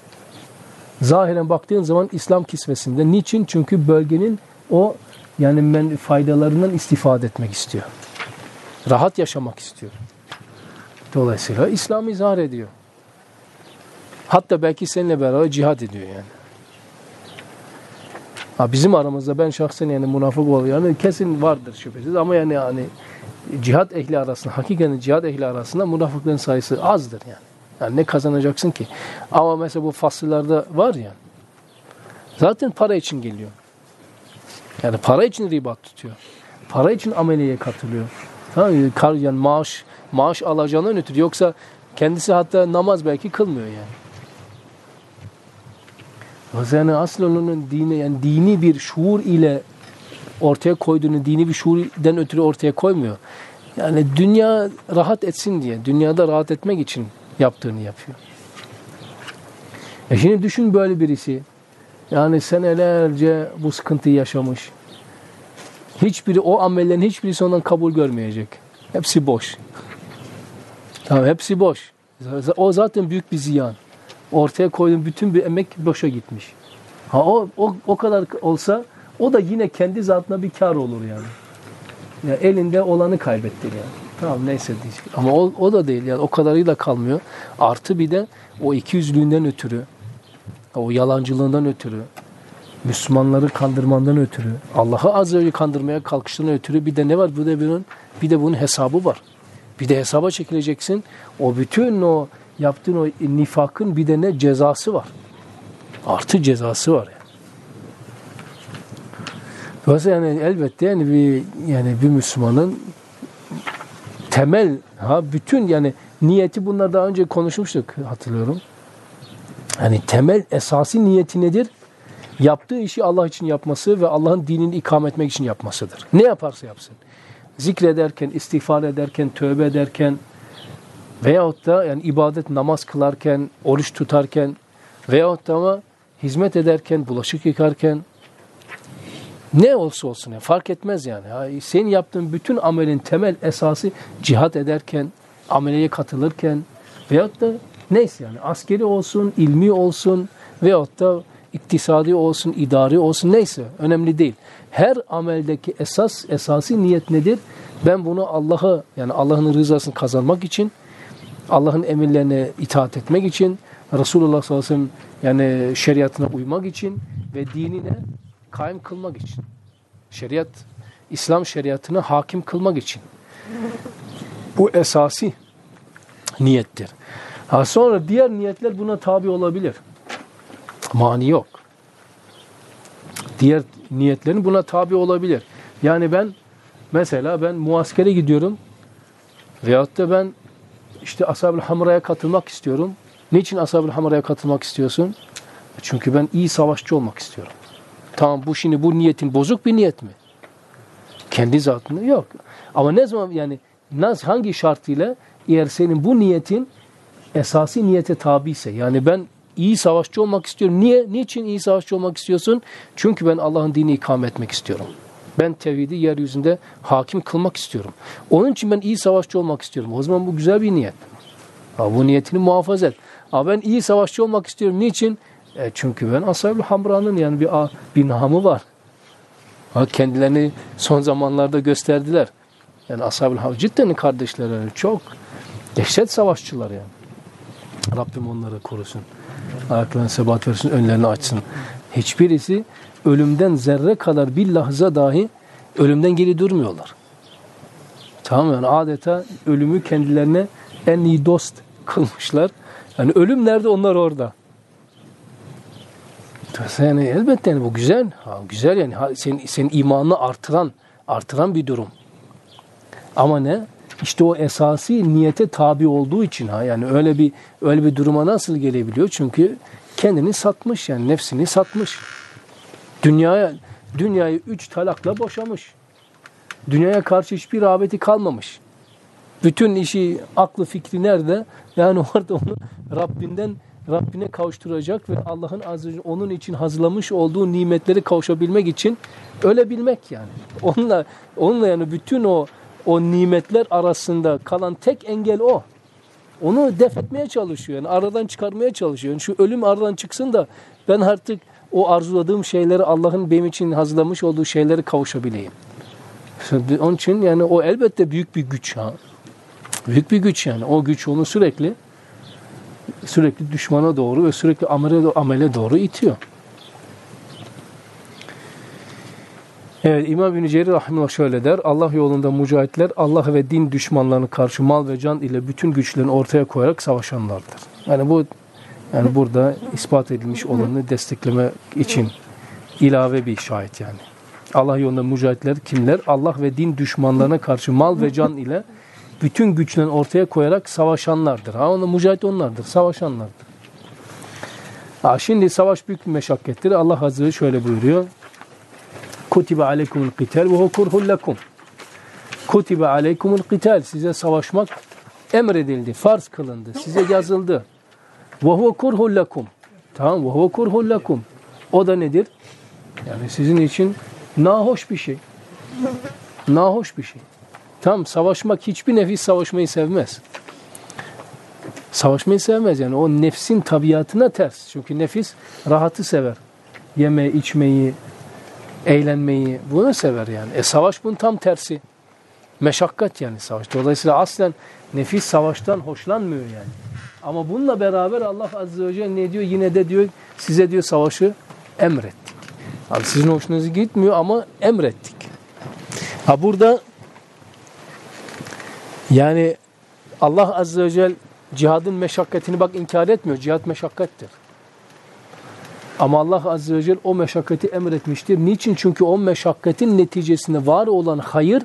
Zahiren baktığın zaman İslam kisvesinde. Niçin? Çünkü bölgenin o yani faydalarından istifade etmek istiyor. Rahat yaşamak istiyor. Dolayısıyla İslam'ı izhar ediyor. Hatta belki seninle beraber cihad ediyor yani. Bizim aramızda ben şahsen yani münafık oluyor. Yani kesin vardır şüphesiz ama yani cihad ehli arasında, hakikaten cihad ehli arasında münafıkların sayısı azdır yani. Yani ne kazanacaksın ki? Ama mesela bu fasıllarda var ya, zaten para için geliyor. Yani para için ribat tutuyor. Para için ameliyeye katılıyor. Yani maaş alacağından ötürü. Yoksa kendisi hatta namaz belki kılmıyor yani. Yani aslında onun dini bir şuur ile ortaya koyduğunu dini bir şuurden ötürü ortaya koymuyor. Yani dünya rahat etsin diye, dünyada rahat etmek için yaptığını yapıyor. Şimdi düşün böyle birisi. Yani senelerce bu sıkıntıyı yaşamış. O amellerin hiçbirisi ondan kabul görmeyecek. Hepsi boş. Tamam, hepsi boş. O zaten büyük bir ziyan. Ortaya koyduğun bütün bir emek boşa gitmiş. O kadar olsa o da yine kendi zatına bir kar olur yani. Yani elinde olanı kaybettir yani. Tamam neyse diyecek. Ama o da değil yani o kadarıyla kalmıyor. Artı bir de o ikiyüzlülüğünden ötürü O yalancılığından ötürü, Müslümanları kandırmandan ötürü, Allah'ı azze ve celle kandırmaya kalkıştığından ötürü bir de ne var? Bir de bunun hesabı var. Bir de hesaba çekileceksin. O bütün o yaptığın o nifakın bir de ne cezası var. Artı cezası var yani. Dolayısıyla yani elbette yani bir Müslümanın temel bütün yani niyeti bunlar daha önce konuşmuştuk hatırlıyorum. Yani temel esası niyeti nedir? Yaptığı işi Allah için yapması ve Allah'ın dinini ikame etmek için yapmasıdır. Ne yaparsa yapsın. Zikrederken, istiğfar ederken, tövbe ederken veyahut da yani ibadet, namaz kılarken, oruç tutarken veyahut da ama hizmet ederken, bulaşık yıkarken ne olsa olsun yani, fark etmez yani. Senin yaptığın bütün amelin temel esası cihat ederken, ameleye katılırken veyahut da neyse yani askeri olsun, ilmi olsun veyahut da iktisadi olsun, idari olsun neyse önemli değil. Her ameldeki esası niyet nedir? Ben bunu Allah'ın rızasını kazanmak için, Allah'ın emirlerine itaat etmek için, Resulullah sallallahu aleyhi ve sellem yani şeriatına uymak için ve dinine kaim kılmak için. İslam şeriatına hakim kılmak için. Bu esasi niyettir. Sonra diğer niyetler buna tabi olabilir. Mani yok. Diğer niyetlerin buna tabi olabilir. Yani ben muaskere gidiyorum veyahut da ben işte Ashab-ül Hamra'ya katılmak istiyorum. Niçin Ashab-ül Hamra'ya katılmak istiyorsun? Çünkü ben iyi savaşçı olmak istiyorum. Tamam bu niyetin bozuk bir niyet mi? Kendi zatında yok. Ama ne zaman yani hangi şartıyla eğer senin bu niyetin esası niyete tabiyse yani ben iyi savaşçı olmak istiyorum. Niçin iyi savaşçı olmak istiyorsun? Çünkü ben Allah'ın dinini ikame etmek istiyorum. Ben tevhidi yeryüzünde hakim kılmak istiyorum. Onun için ben iyi savaşçı olmak istiyorum. O zaman bu güzel bir niyet. Bu niyetini muhafaza et. Ben iyi savaşçı olmak istiyorum. Niçin? Çünkü ben Ashab-ül Hamra'nın yani bir namı var. Kendilerini son zamanlarda gösterdiler. Yani Ashab-ül Hamra cidden kardeşler çok dehşet savaşçılar yani. Rabbim onları korusun. Ayaklarına sebat versin, önlerini açsın. Hiçbirisi ölümden zerre kadar bir lahza dahi ölümden geri durmuyorlar. Tamam yani adeta ölümü kendilerine en iyi dost kılmışlar. Yani ölüm nerede onlar orada. Yani elbette yani bu güzel. Güzel yani senin imanını artıran bir durum. Ama ne? İşte o esası niyete tabi olduğu için yani öyle bir duruma nasıl gelebiliyor? Çünkü kendini satmış yani nefsini satmış. Dünyayı 3 talakla boşamış. Dünyaya karşı hiçbir rağbeti kalmamış. Bütün işi, aklı, fikri nerede? Yani orada onu Rabbine kavuşturacak ve Allah'ın onun için hazırlamış olduğu nimetleri kavuşabilmek için ölebilmek yani. Onunla yani bütün o nimetler arasında kalan tek engel o. Onu def etmeye çalışıyor. Yani aradan çıkarmaya çalışıyor. Yani şu ölüm aradan çıksın da ben artık o arzuladığım şeyleri Allah'ın benim için hazırlamış olduğu şeyleri kavuşabileyim. Onun için yani o elbette büyük bir güç. Büyük bir güç yani. O güç onu sürekli düşmana doğru ve sürekli amele doğru itiyor. Evet, İmam İbn-i Cerir rahimehullah şöyle der. Allah yolunda mücahitler Allah ve din düşmanlarına karşı mal ve can ile bütün güçlerini ortaya koyarak savaşanlardır. Yani burada ispat edilmiş olanı destekleme için ilave bir şahit yani. Allah yolunda mücahitler kimler? Allah ve din düşmanlarına karşı mal ve can ile bütün güçlerini ortaya koyarak savaşanlardır. Mücahit onlardır, savaşanlardır. Şimdi savaş büyük bir meşakkattir. Allah Azze ve Celle şöyle buyuruyor. Kutibe aleykumul qital ve hu kurhun lekum. Kutibe aleykumul qital. Size savaşmak emredildi, farz kılındı, size yazıldı. Ve hu kurhun lekum. Tamam, ve hu kurhun lekum. O da nedir? Yani sizin için nahoş bir şey. Nahoş bir şey. Tamam, savaşmak, hiçbir nefis savaşmayı sevmez. Savaşmayı sevmez yani. O nefsin tabiatına ters. Çünkü nefis rahatı sever. Yemeği, içmeyi, eğlenmeyi bunu sever yani. Savaş bunun tam tersi. Meşakkat yani savaş. Dolayısıyla aslen nefis savaştan hoşlanmıyor yani. Ama bununla beraber Allah Azze ve Celle ne diyor? Yine de diyor size diyor savaşı emrettik. Abi sizin hoşunuza gitmiyor ama emrettik. Ha burada yani Allah Azze ve Celle cihadın meşakkatini bak inkar etmiyor. Cihad meşakkattir. Ama Allah Azze ve Celle o meşakkati emretmiştir. Niçin? Çünkü o meşakkatin neticesinde var olan hayır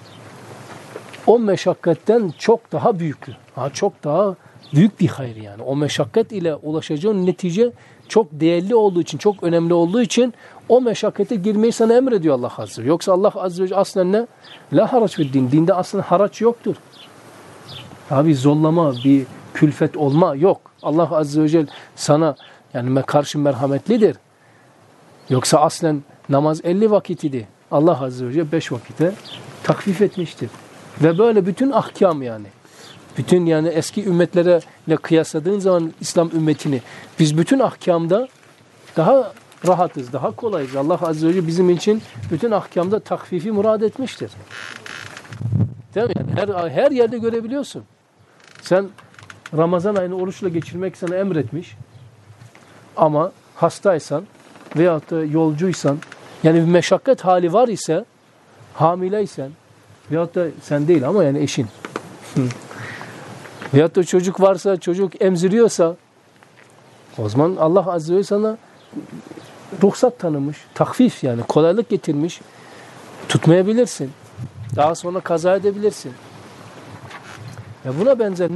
o meşakkatten çok daha büyüktür. Çok daha büyük bir hayır yani. O meşakkat ile ulaşacağın netice çok değerli olduğu için, çok önemli olduğu için o meşakkate girmeyi sana emrediyor Allah Azze ve Celle. Yoksa Allah Azze ve Celle aslında ne? La haraç fid din. Dinde aslında haraç yoktur. Abi zorlama, bir külfet olma yok. Allah Azze ve Celle sana yani karşı merhametlidir. Yoksa aslen namaz 50 vakit idi. Allah Azze ve Celle 5 vakite takfif etmiştir. Ve böyle bütün ahkam yani. Bütün yani eski ümmetlere kıyasladığın zaman İslam ümmetini biz bütün ahkamda daha rahatız, daha kolayız. Allah Azze ve Celle bizim için bütün ahkamda takfifi murad etmiştir. Değil mi? Yani her yerde görebiliyorsun. Sen Ramazan ayını oruçla geçirmek sana emretmiş. Ama hastaysan veyahut da yolcuysan yani bir meşakkat hali var ise hamileysen veyahut da sen değil ama yani eşin veyahut da çocuk varsa çocuk emziriyorsa o zaman Allah Azze ve Celle sana ruhsat tanımış, takfif yani kolaylık getirmiş, tutmayabilirsin. Daha sonra kaza edebilirsin. Ya buna benzer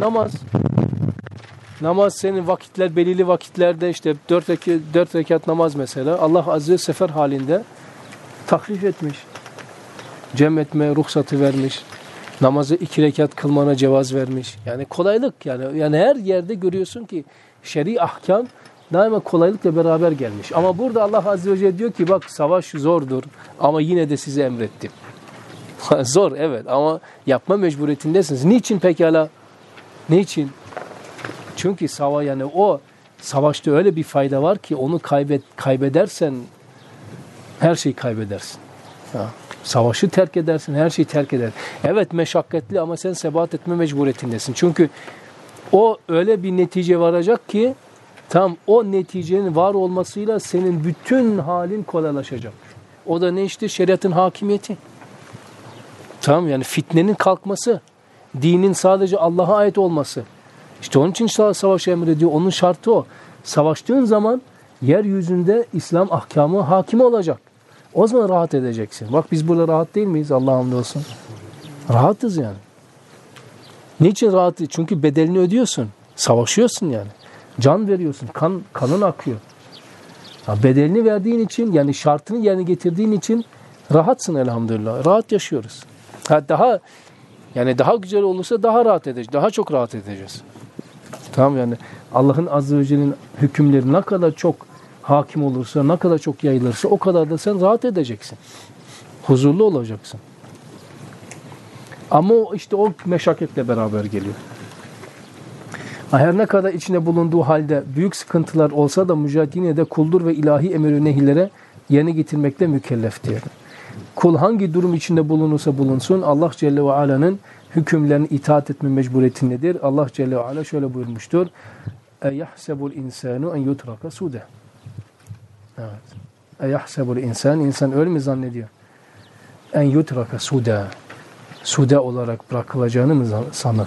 namaz senin vakitler belirli vakitlerde işte 4 rekat namaz mesela Allah Azze ve sefer halinde takfif etmiş. Cem etme ruhsatı vermiş. Namazı 2 rekat kılmana cevaz vermiş. Yani kolaylık yani her yerde görüyorsun ki şer'i ahkam daima kolaylıkla beraber gelmiş. Ama burada Allah Azze ve Celle diyor ki bak savaş zordur ama yine de size emrettim. Zor evet ama yapma mecburiyetindesiniz. Niçin pekala? Niçin? Çünkü yani o savaşta öyle bir fayda var ki onu kaybedersen her şeyi kaybedersin. Savaşı terk edersin, her şeyi terk edersin. Evet meşakkatli ama sen sebat etme mecburiyetindesin. Çünkü o öyle bir netice varacak ki tam o neticenin var olmasıyla senin bütün halin kolaylaşacak. O da ne işte? Şeriatın hakimiyeti. Tamam yani fitnenin kalkması, dinin sadece Allah'a ait olması. İşte onun için savaşı emrediyor. Onun şartı o. Savaştığın zaman yeryüzünde İslam ahkamı hakim olacak. O zaman rahat edeceksin. Bak biz burada rahat değil miyiz? Allah'a hamdolsun. Rahatız yani. Niçin rahat? Çünkü bedelini ödüyorsun. Savaşıyorsun yani. Can veriyorsun. Kanın akıyor. Bedelini verdiğin için yani şartını yerine getirdiğin için rahatsın elhamdülillah. Rahat yaşıyoruz. Daha güzel olursa daha rahat edeceğiz. Daha çok rahat edeceğiz. Tamam yani Allah'ın Azze ve Celle'nin hükümleri ne kadar çok hakim olursa, ne kadar çok yayılırsa o kadar da sen rahat edeceksin. Huzurlu olacaksın. Ama işte o meşakkatle beraber geliyor. Her ne kadar içinde bulunduğu halde büyük sıkıntılar olsa da mücahit yine de kuldur ve ilahi emir ve nehirlere yerine getirmekle mükellef diyor. Kul hangi durum içinde bulunursa bulunsun Allah Celle ve Ala'nın hükümlerine itaat etme mecburiyetindedir. Allah Celle ve Ala şöyle buyurmuştur. Eyahsebul insanu en yutraka sude. Evet. Eyahsebul insan öyle mi zannediyor? En yutraka sude. Sude olarak bırakılacağını mı sanır?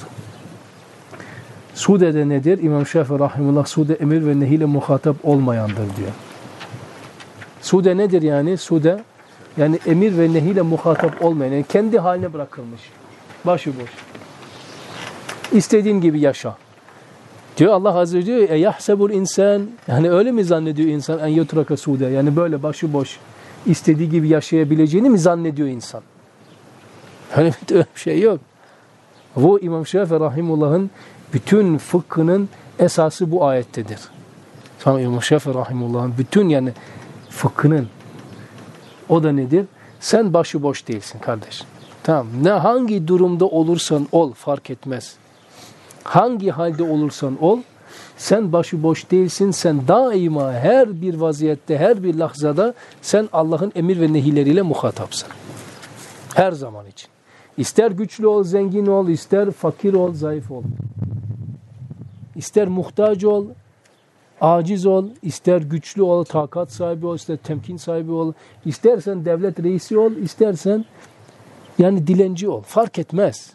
Sude de nedir? İmam Şafii rahimullah sude emir ve nehiyle muhatap olmayandır diyor. Sude nedir yani? Sude yani emir ve nehiyle muhatap olmayan, yani kendi haline bırakılmış. Başıboş. İstediğin gibi yaşa. Diyor Allah Azze ve Celle yahsebul insan yani öyle mi zannediyor insan en yutraka sude yani böyle başıboş istediği gibi yaşayabileceğini mi zannediyor insan? Öyle bir şey yok. Bu İmam Şafii rahimullah'ın bütün fıkhının esası bu ayettedir. Tamam İmam Şafii rahimullah'ın bütün yani fıkhının o da nedir? Sen başıboş değilsin kardeş. Tamam. Ne hangi durumda olursan ol fark etmez. Hangi halde olursan ol sen başıboş değilsin. Sen daima her bir vaziyette, her bir lahzada sen Allah'ın emir ve nehileriyle muhatapsın. Her zaman için. İster güçlü ol, zengin ol, ister fakir ol, zayıf ol. İster muhtaç ol, aciz ol, ister güçlü ol, takat sahibi ol, ister temkin sahibi ol, istersen devlet reisi ol, istersen yani dilenci ol. Fark etmez.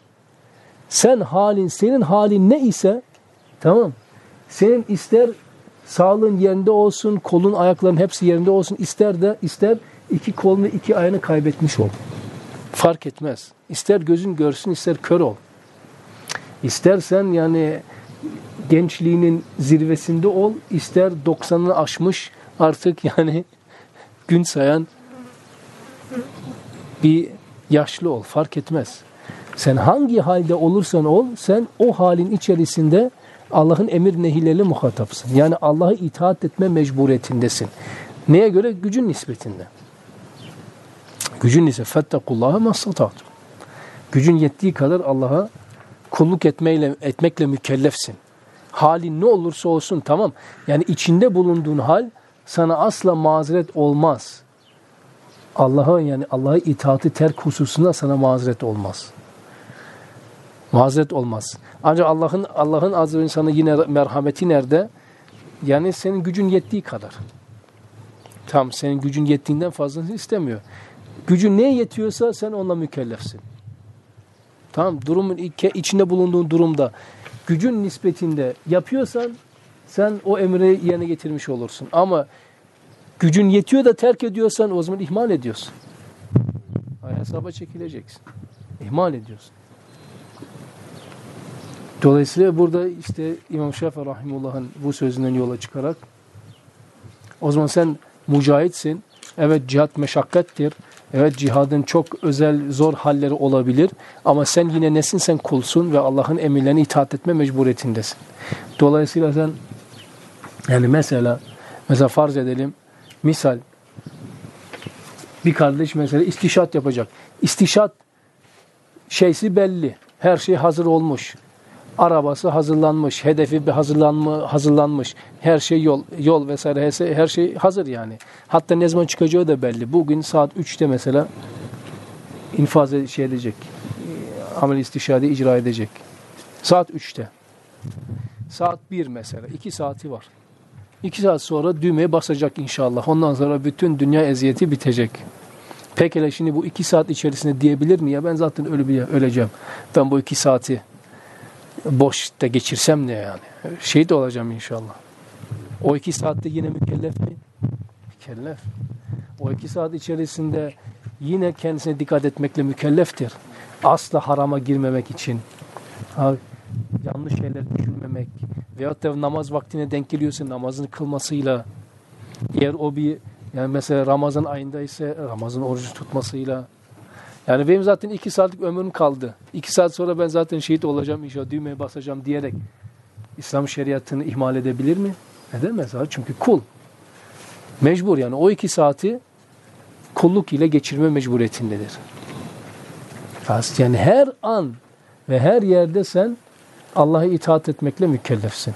Senin halin ne ise, tamam. Senin ister sağlığın yerinde olsun, kolun, ayakların hepsi yerinde olsun, ister iki kolunu, iki ayağını kaybetmiş ol. Fark etmez. İster gözün görsün, ister kör ol. İstersen yani gençliğinin zirvesinde ol, ister 90'ını aşmış artık yani gün sayan bir yaşlı ol. Fark etmez. Sen hangi halde olursan ol, sen o halin içerisinde Allah'ın emir nehilerine muhatapsın. Yani Allah'a itaat etme mecburiyetindesin. Neye göre? Gücün nispetinde. Gücün ise fettekullaha mastata'tum. Gücün yettiği kadar Allah'a kulluk etmekle mükellefsin. Halin ne olursa olsun, tamam. Yani içinde bulunduğun hal sana asla mazeret olmaz. Allah'a itaati terk hususunda sana mazeret olmaz. Mazeret olmaz. Ancak Allah'ın azze ve sana yine merhameti nerede? Yani senin gücün yettiği kadar. Tamam, senin gücün yettiğinden fazlasını istemiyor. Gücün neye yetiyorsa sen onunla mükellefsin. Tamam, içinde bulunduğun durumda gücün nispetinde yapıyorsan sen o emri yerine getirmiş olursun. Ama gücün yetiyor da terk ediyorsan o zaman ihmal ediyorsun. Hesaba çekileceksin. İhmal ediyorsun. Dolayısıyla burada işte İmam Şafii rahimullah'ın bu sözünden yola çıkarak o zaman sen mücahitsin. Evet, cihat meşakkattir. Evet, cihadın çok özel, zor halleri olabilir. Ama sen yine nesin? Sen kulsun ve Allah'ın emirlerine itaat etme mecburiyetindesin. Dolayısıyla sen yani mesela farz edelim, misal bir kardeş mesela istişat yapacak. İstişat şeysi belli. Her şey hazır olmuş. Arabası hazırlanmış, hedefi hazırlanmış, her şey yol vesaire her şey hazır yani. Hatta ne zaman çıkacağı da belli. Bugün saat 3'te mesela infaz edecek. Amel istişade icra edecek. Saat 3'te. Saat 1 mesela. 2 saati var. 2 saat sonra düğmeye basacak inşallah. Ondan sonra bütün dünya eziyeti bitecek. Peki şimdi bu 2 saat içerisinde diyebilir mi? Ya ben zaten öleceğim. Ben bu 2 saati boşta geçirsem ne yani? Şehit olacağım inşallah. O 2 saatte yine mükellef mi? Mükellef. O 2 saat içerisinde yine kendisine dikkat etmekle mükelleftir. Asla harama girmemek için. Yanlış şeyler düşünmemek. Veyahut da namaz vaktine denk geliyorsa namazını kılmasıyla. Eğer o yani mesela Ramazan ayında ise Ramazan orucu tutmasıyla. Yani benim zaten 2 saatlik ömrüm kaldı. 2 saat sonra ben zaten şehit olacağım inşallah, düğmeye basacağım diyerek İslam şeriatını ihmal edebilir mi? Edemez abi. Çünkü kul. Mecbur yani o 2 saati kulluk ile geçirme mecburiyetindedir. Yani her an ve her yerde sen Allah'a itaat etmekle mükellefsin.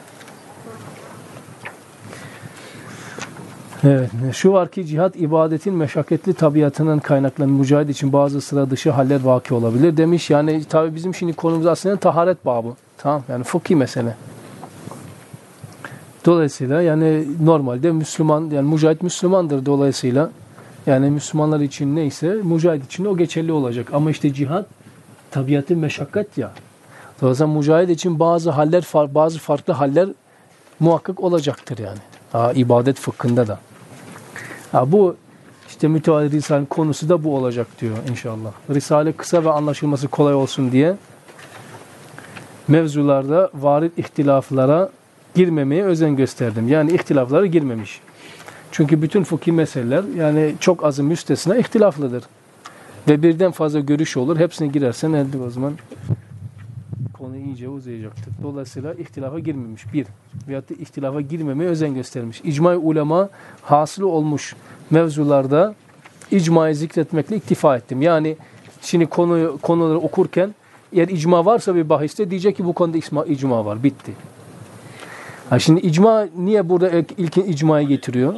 Evet, şu var ki cihat ibadetin meşakkatli tabiatının kaynaklanan mücahit için bazı sıra dışı haller vaki olabilir demiş. Yani tabi bizim şimdi konumuz aslında taharet babı. Tamam, yani fıkhi mesele. Dolayısıyla yani normalde Müslüman, yani mücahit Müslümandır dolayısıyla yani Müslümanlar için neyse mücahit için o geçerli olacak. Ama işte cihat tabiatı meşakkat ya. Dolayısıyla mücahit için bazı farklı haller muhakkak olacaktır yani. İbadet fıkhında da. Bu işte mütevazi Risale'nin konusu da bu olacak diyor inşallah. Risale kısa ve anlaşılması kolay olsun diye mevzularda varit ihtilaflara girmemeye özen gösterdim. Yani ihtilaflara girmemiş. Çünkü bütün fıkhi meseleler yani çok azı müstesna ihtilaflıdır. Ve birden fazla görüş olur. Hepsine girersen elde o zaman konu iyice uzayacaktır. Dolayısıyla ihtilafa girmemiş. Veyahut da ihtilafa girmemeye özen göstermiş. İcma-i ulema hasılı olmuş mevzularda icmayı zikretmekle iktifa ettim. Yani şimdi konuları okurken eğer icma varsa bir bahiste diyecek ki bu konuda icma var. Bitti. Şimdi icma niye burada ilk icmayı getiriyor?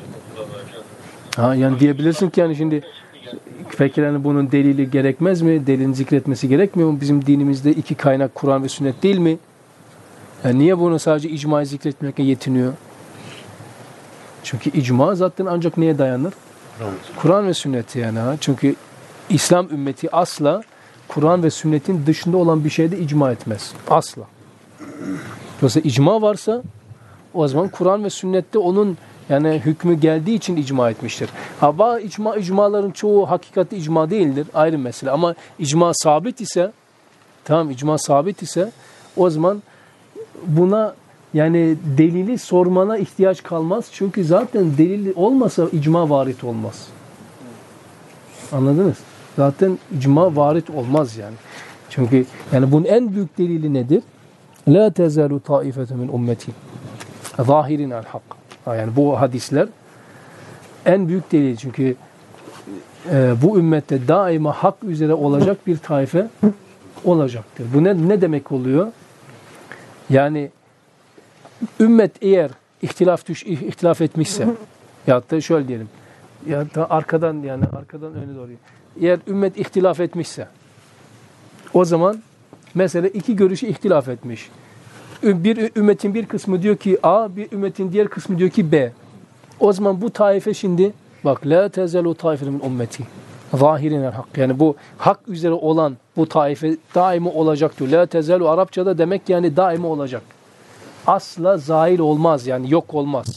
Yani diyebilirsin ki yani şimdi peki yani bunun delili gerekmez mi? Delilin zikretmesi gerekmiyor mu? Bizim dinimizde 2 kaynak Kur'an ve sünnet değil mi? Yani niye bunu sadece icmayı zikretmekle yetiniyor? Çünkü icma zaten ancak neye dayanır? Kur'an ve sünneti yani. Çünkü İslam ümmeti asla Kur'an ve sünnetin dışında olan bir şeyde icma etmez. Asla. Dolayısıyla icma varsa o zaman Kur'an ve sünnette onun yani hükmü geldiği için icma etmiştir. İcmaların çoğu hakikati icma değildir. Ayrı mesele. Ama icma sabit ise icma sabit ise o zaman buna yani delili sormana ihtiyaç kalmaz. Çünkü zaten delil olmasa icma varit olmaz. Anladınız? Zaten icma varit olmaz yani. Çünkü yani bunun en büyük delili nedir? La tezalu taifete min ummeti zahirin al hak. Yani bu hadisler en büyük delil. Çünkü bu ümmette daima hak üzere olacak bir taife olacaktır. Bu ne demek yani ümmet eğer ihtilaf etmişse ya da şöyle diyelim ya da arkadan öne doğru. Eğer ümmet ihtilaf etmişse o zaman mesela iki görüşü ihtilaf etmiş. Bir ümmetin bir kısmı diyor ki A, bir ümmetin diğer kısmı diyor ki B. O zaman bu taife şimdi bak la tezelu taifetun min ummeti zahirinel hak. Yani bu hak üzere olan bu taife daima olacak diyor. La tezelu Arapçada demek yani daima olacak. Asla zail olmaz yani yok olmaz.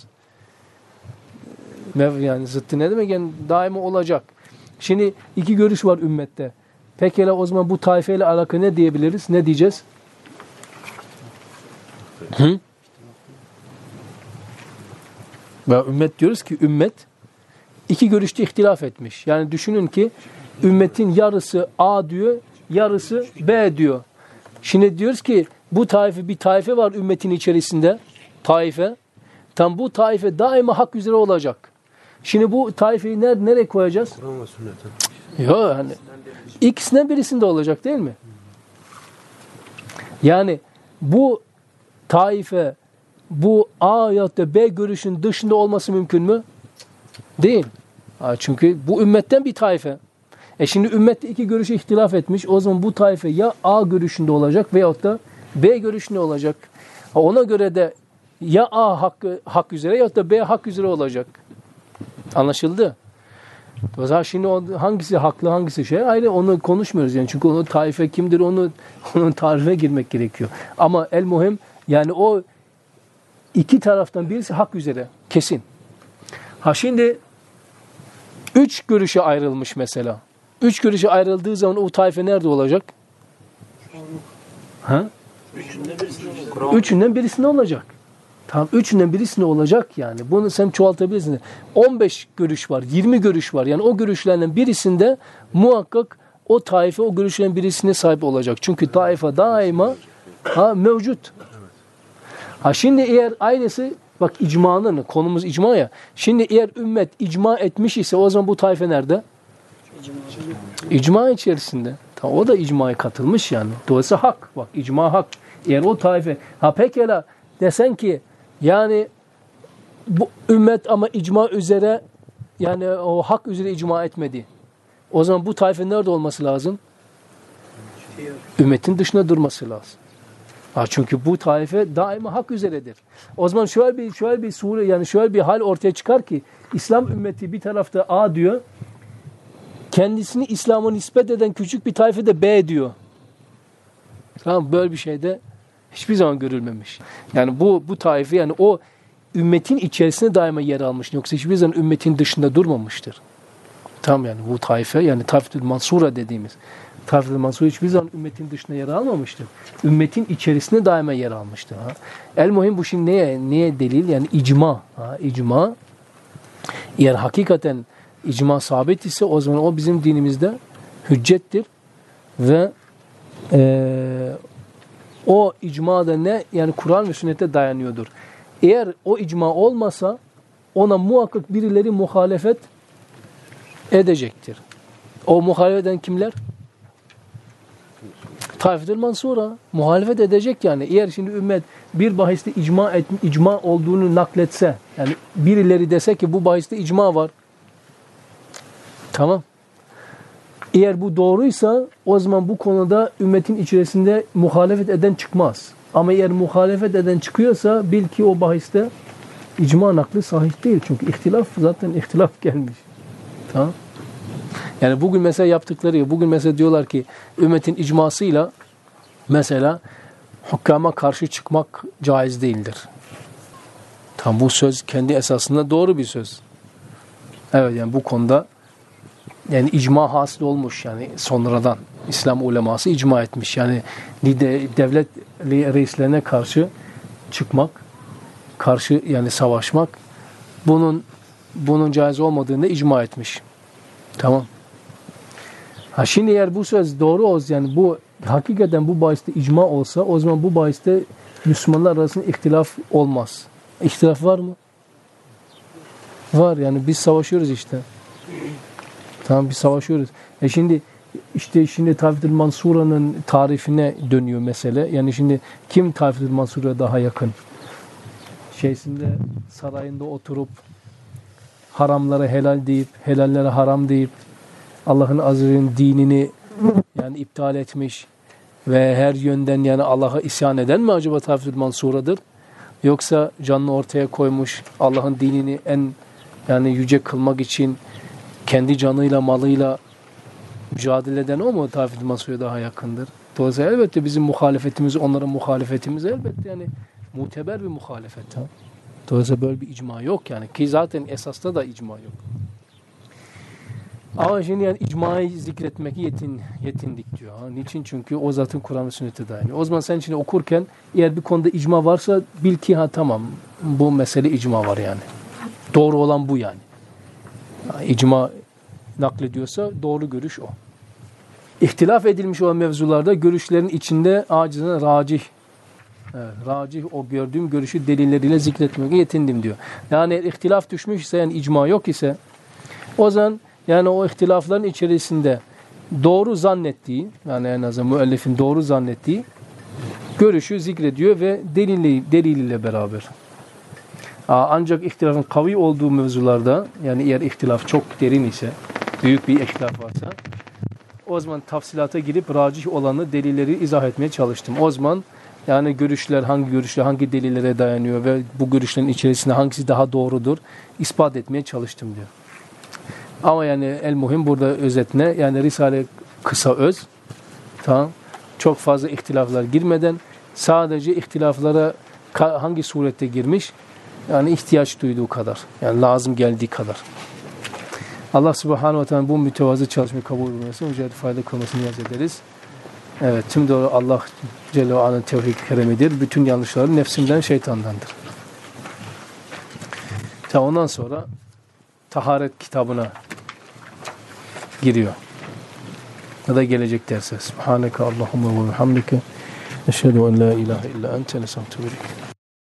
Yani zıttı ne demek? Yani daima olacak. Şimdi iki görüş var ümmette. Pekala o zaman bu taifeyle alakalı ne diyebiliriz? Ne diyeceğiz? Ve ümmet diyoruz ki ümmet iki görüşte ihtilaf etmiş. Yani düşünün ki ümmetin yarısı A diyor, yarısı B diyor. Şimdi diyoruz ki bu bir taife var ümmetin içerisinde. Taife. Tam bu taife daima hak üzere olacak. Şimdi bu taifeyi nereye koyacağız?
Kur'an ve sünnetin.
Yok hani ikisinden birisinde olacak değil mi? Yani bu taife bu A ya da B görüşün dışında olması mümkün mü? Değil. Çünkü bu ümmetten bir taife. Şimdi ümmette iki görüşe ihtilaf etmiş. O zaman bu taife ya A görüşünde olacak veyahut da B görüşünde olacak. Ona göre de ya A hak üzere ya da B hak üzere olacak. Anlaşıldı? O zaman şimdi hangisi haklı hangisi ayrı onu konuşmuyoruz yani. Çünkü onun taife kimdir onun tarifine girmek gerekiyor. Ama el muhim yani o iki taraftan birisi hak üzere kesin. Şimdi üç görüşe ayrılmış mesela. Üç görüşe ayrıldığı zaman o taife nerede olacak? Üçünden birisinde olacak. Tamam, üçünden birisinde olacak yani. Bunu sen çoğaltabilirsin. 15 görüş var, 20 görüş var. Yani o görüşlerden birisinde muhakkak o taife o görüşlerin birisine sahip olacak. Çünkü taife daima mevcut. Şimdi eğer aynısı bak icmanın konumuz icma ya. Şimdi eğer ümmet icma etmiş ise o zaman bu taife nerede? İcma içerisinde. Tamam, o da icmaya katılmış yani. Dolayısıyla hak. Bak icma hak. Eğer o taife pekala desen ki yani bu ümmet ama icma üzere yani o hak üzere icma etmedi. O zaman bu taife nerede olması lazım? Ümmetin dışında durması lazım. Çünkü bu taife daima hak üzeredir. O zaman şöyle bir sure yani şöyle bir hal ortaya çıkar ki İslam ümmeti bir tarafta A diyor. Kendisini İslam'a nispet eden küçük bir taife de B diyor. Tamam, böyle bir şey de hiçbir zaman görülmemiş. Yani bu taife yani o ümmetin içerisinde daima yer almış. Yoksa hiçbir zaman ümmetin dışında durmamıştır. Tamam yani bu taife yani Taifetül Mansura dediğimiz Taifetül Mansura hiçbir zaman ümmetin dışında yer almamıştır. Ümmetin içerisinde daima yer almıştır. El muhim bu şimdi neye delil? Yani icma. İcma. Eğer hakikaten icma sabit ise o zaman o bizim dinimizde hüccettir ve o icma da ne? Yani Kur'an ve sünnete dayanıyordur. Eğer o icma olmasa ona muhakkak birileri muhalefet edecektir. O muhalefet eden kimler? Taifetül Mansura. Muhalefet edecek yani. Eğer şimdi ümmet bir bahiste icma olduğunu nakletse, yani birileri dese ki bu bahiste icma var. Tamam. Eğer bu doğruysa o zaman bu konuda ümmetin içerisinde muhalefet eden çıkmaz. Ama eğer muhalefet eden çıkıyorsa bil ki o bahiste icma nakli sahih değil. Çünkü zaten ihtilaf gelmiş. Tamam. Yani bugün mesela yaptıkları, bugün mesela diyorlar ki ümmetin icmasıyla mesela hukama karşı çıkmak caiz değildir. Tam bu söz kendi esasında doğru bir söz. Evet, yani bu konuda yani icma hasıl olmuş, yani sonradan İslam uleması icma etmiş. Yani devlet reislerine karşı çıkmak, karşı yani savaşmak, bunun caiz olmadığını icma etmiş. Tamam. Şimdi eğer bu söz doğru olsa, yani bu hakikaten bu bahiste icma olsa, o zaman bu bahiste Müslümanlar arasında ihtilaf olmaz. İhtilaf var mı? Var, yani biz savaşıyoruz işte. Tamam, biz savaşıyoruz. Şimdi Taifetül Mansura'nın tarifine dönüyor mesele. Yani şimdi kim Taifetül Mansura'ya daha yakın? Sarayında oturup haramlara helal deyip, helallere haram deyip Allah'ın azizinin dinini yani iptal etmiş ve her yönden yani Allah'a isyan eden mi acaba Taifetül Mansura'dır? Yoksa canını ortaya koymuş, Allah'ın dinini yani yüce kılmak için kendi canıyla, malıyla mücadele eden o mu Taifetül Mansura'ya daha yakındır? Dolayısıyla elbette bizim muhalefetimiz, onların muhalefetimiz elbette yani muteber bir muhalefet. Dolayısıyla böyle bir icma yok yani. Ki zaten esasta da icma yok. Ama şimdi yani icmayı zikretmek yetindik diyor. Niçin? Çünkü o zaten Kur'an ve sünnete dayanıyor. O zaman sen şimdi okurken eğer bir konuda icma varsa bil ki tamam, bu mesele icma var yani. Doğru olan bu yani. İcma naklediyorsa doğru görüş o. İhtilaf edilmiş olan mevzularda görüşlerin içinde acizine racih. Evet, racih, o gördüğüm görüşü delilleriyle zikretmeye yetindim diyor. Yani ihtilaf düşmüşse, yani icma yok ise, o zaman yani o ihtilafların içerisinde doğru zannettiği, yani en azından müellifin doğru zannettiği görüşü zikrediyor ve deliliyle beraber. Ancak ihtilafın kavi olduğu mevzularda, yani eğer ihtilaf çok derin ise, büyük bir ihtilaf varsa, o zaman tafsilata girip racih olanı, delilleri izah etmeye çalıştım. O zaman yani hangi görüşler hangi delillere dayanıyor ve bu görüşlerin içerisinde hangisi daha doğrudur ispat etmeye çalıştım diyor. Ama yani el muhim burada özetine, yani Risale kısa öz, tamam, çok fazla ihtilaflar girmeden sadece ihtilaflara hangi surette girmiş, yani ihtiyaç duyduğu kadar, yani lazım geldiği kadar. Allah Subhanahu ve Teala bu mütevazı çalışmayı kabul etmesin, mücadele fayda kılmasını niyaz ederiz. Evet, tüm doğru Allah Celle ve Ala'nın tevfik-i keremidir. Bütün yanlışları nefsimden, şeytandandır. Ondan sonra taharet kitabına giriyor. Ya da gelecek derse. Subhaneke Allahumma ve bihamdike eşhedü en la ilahe illa ente nestağfiruke.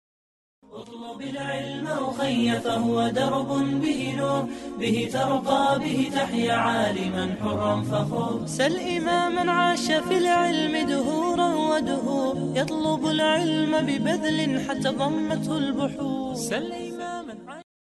فهو درب به نور به ترقى به تحيا عالما حرا فخور سل إماما عاش في العلم دهورا ودهور يطلب العلم ببذل حتى ضمته البحور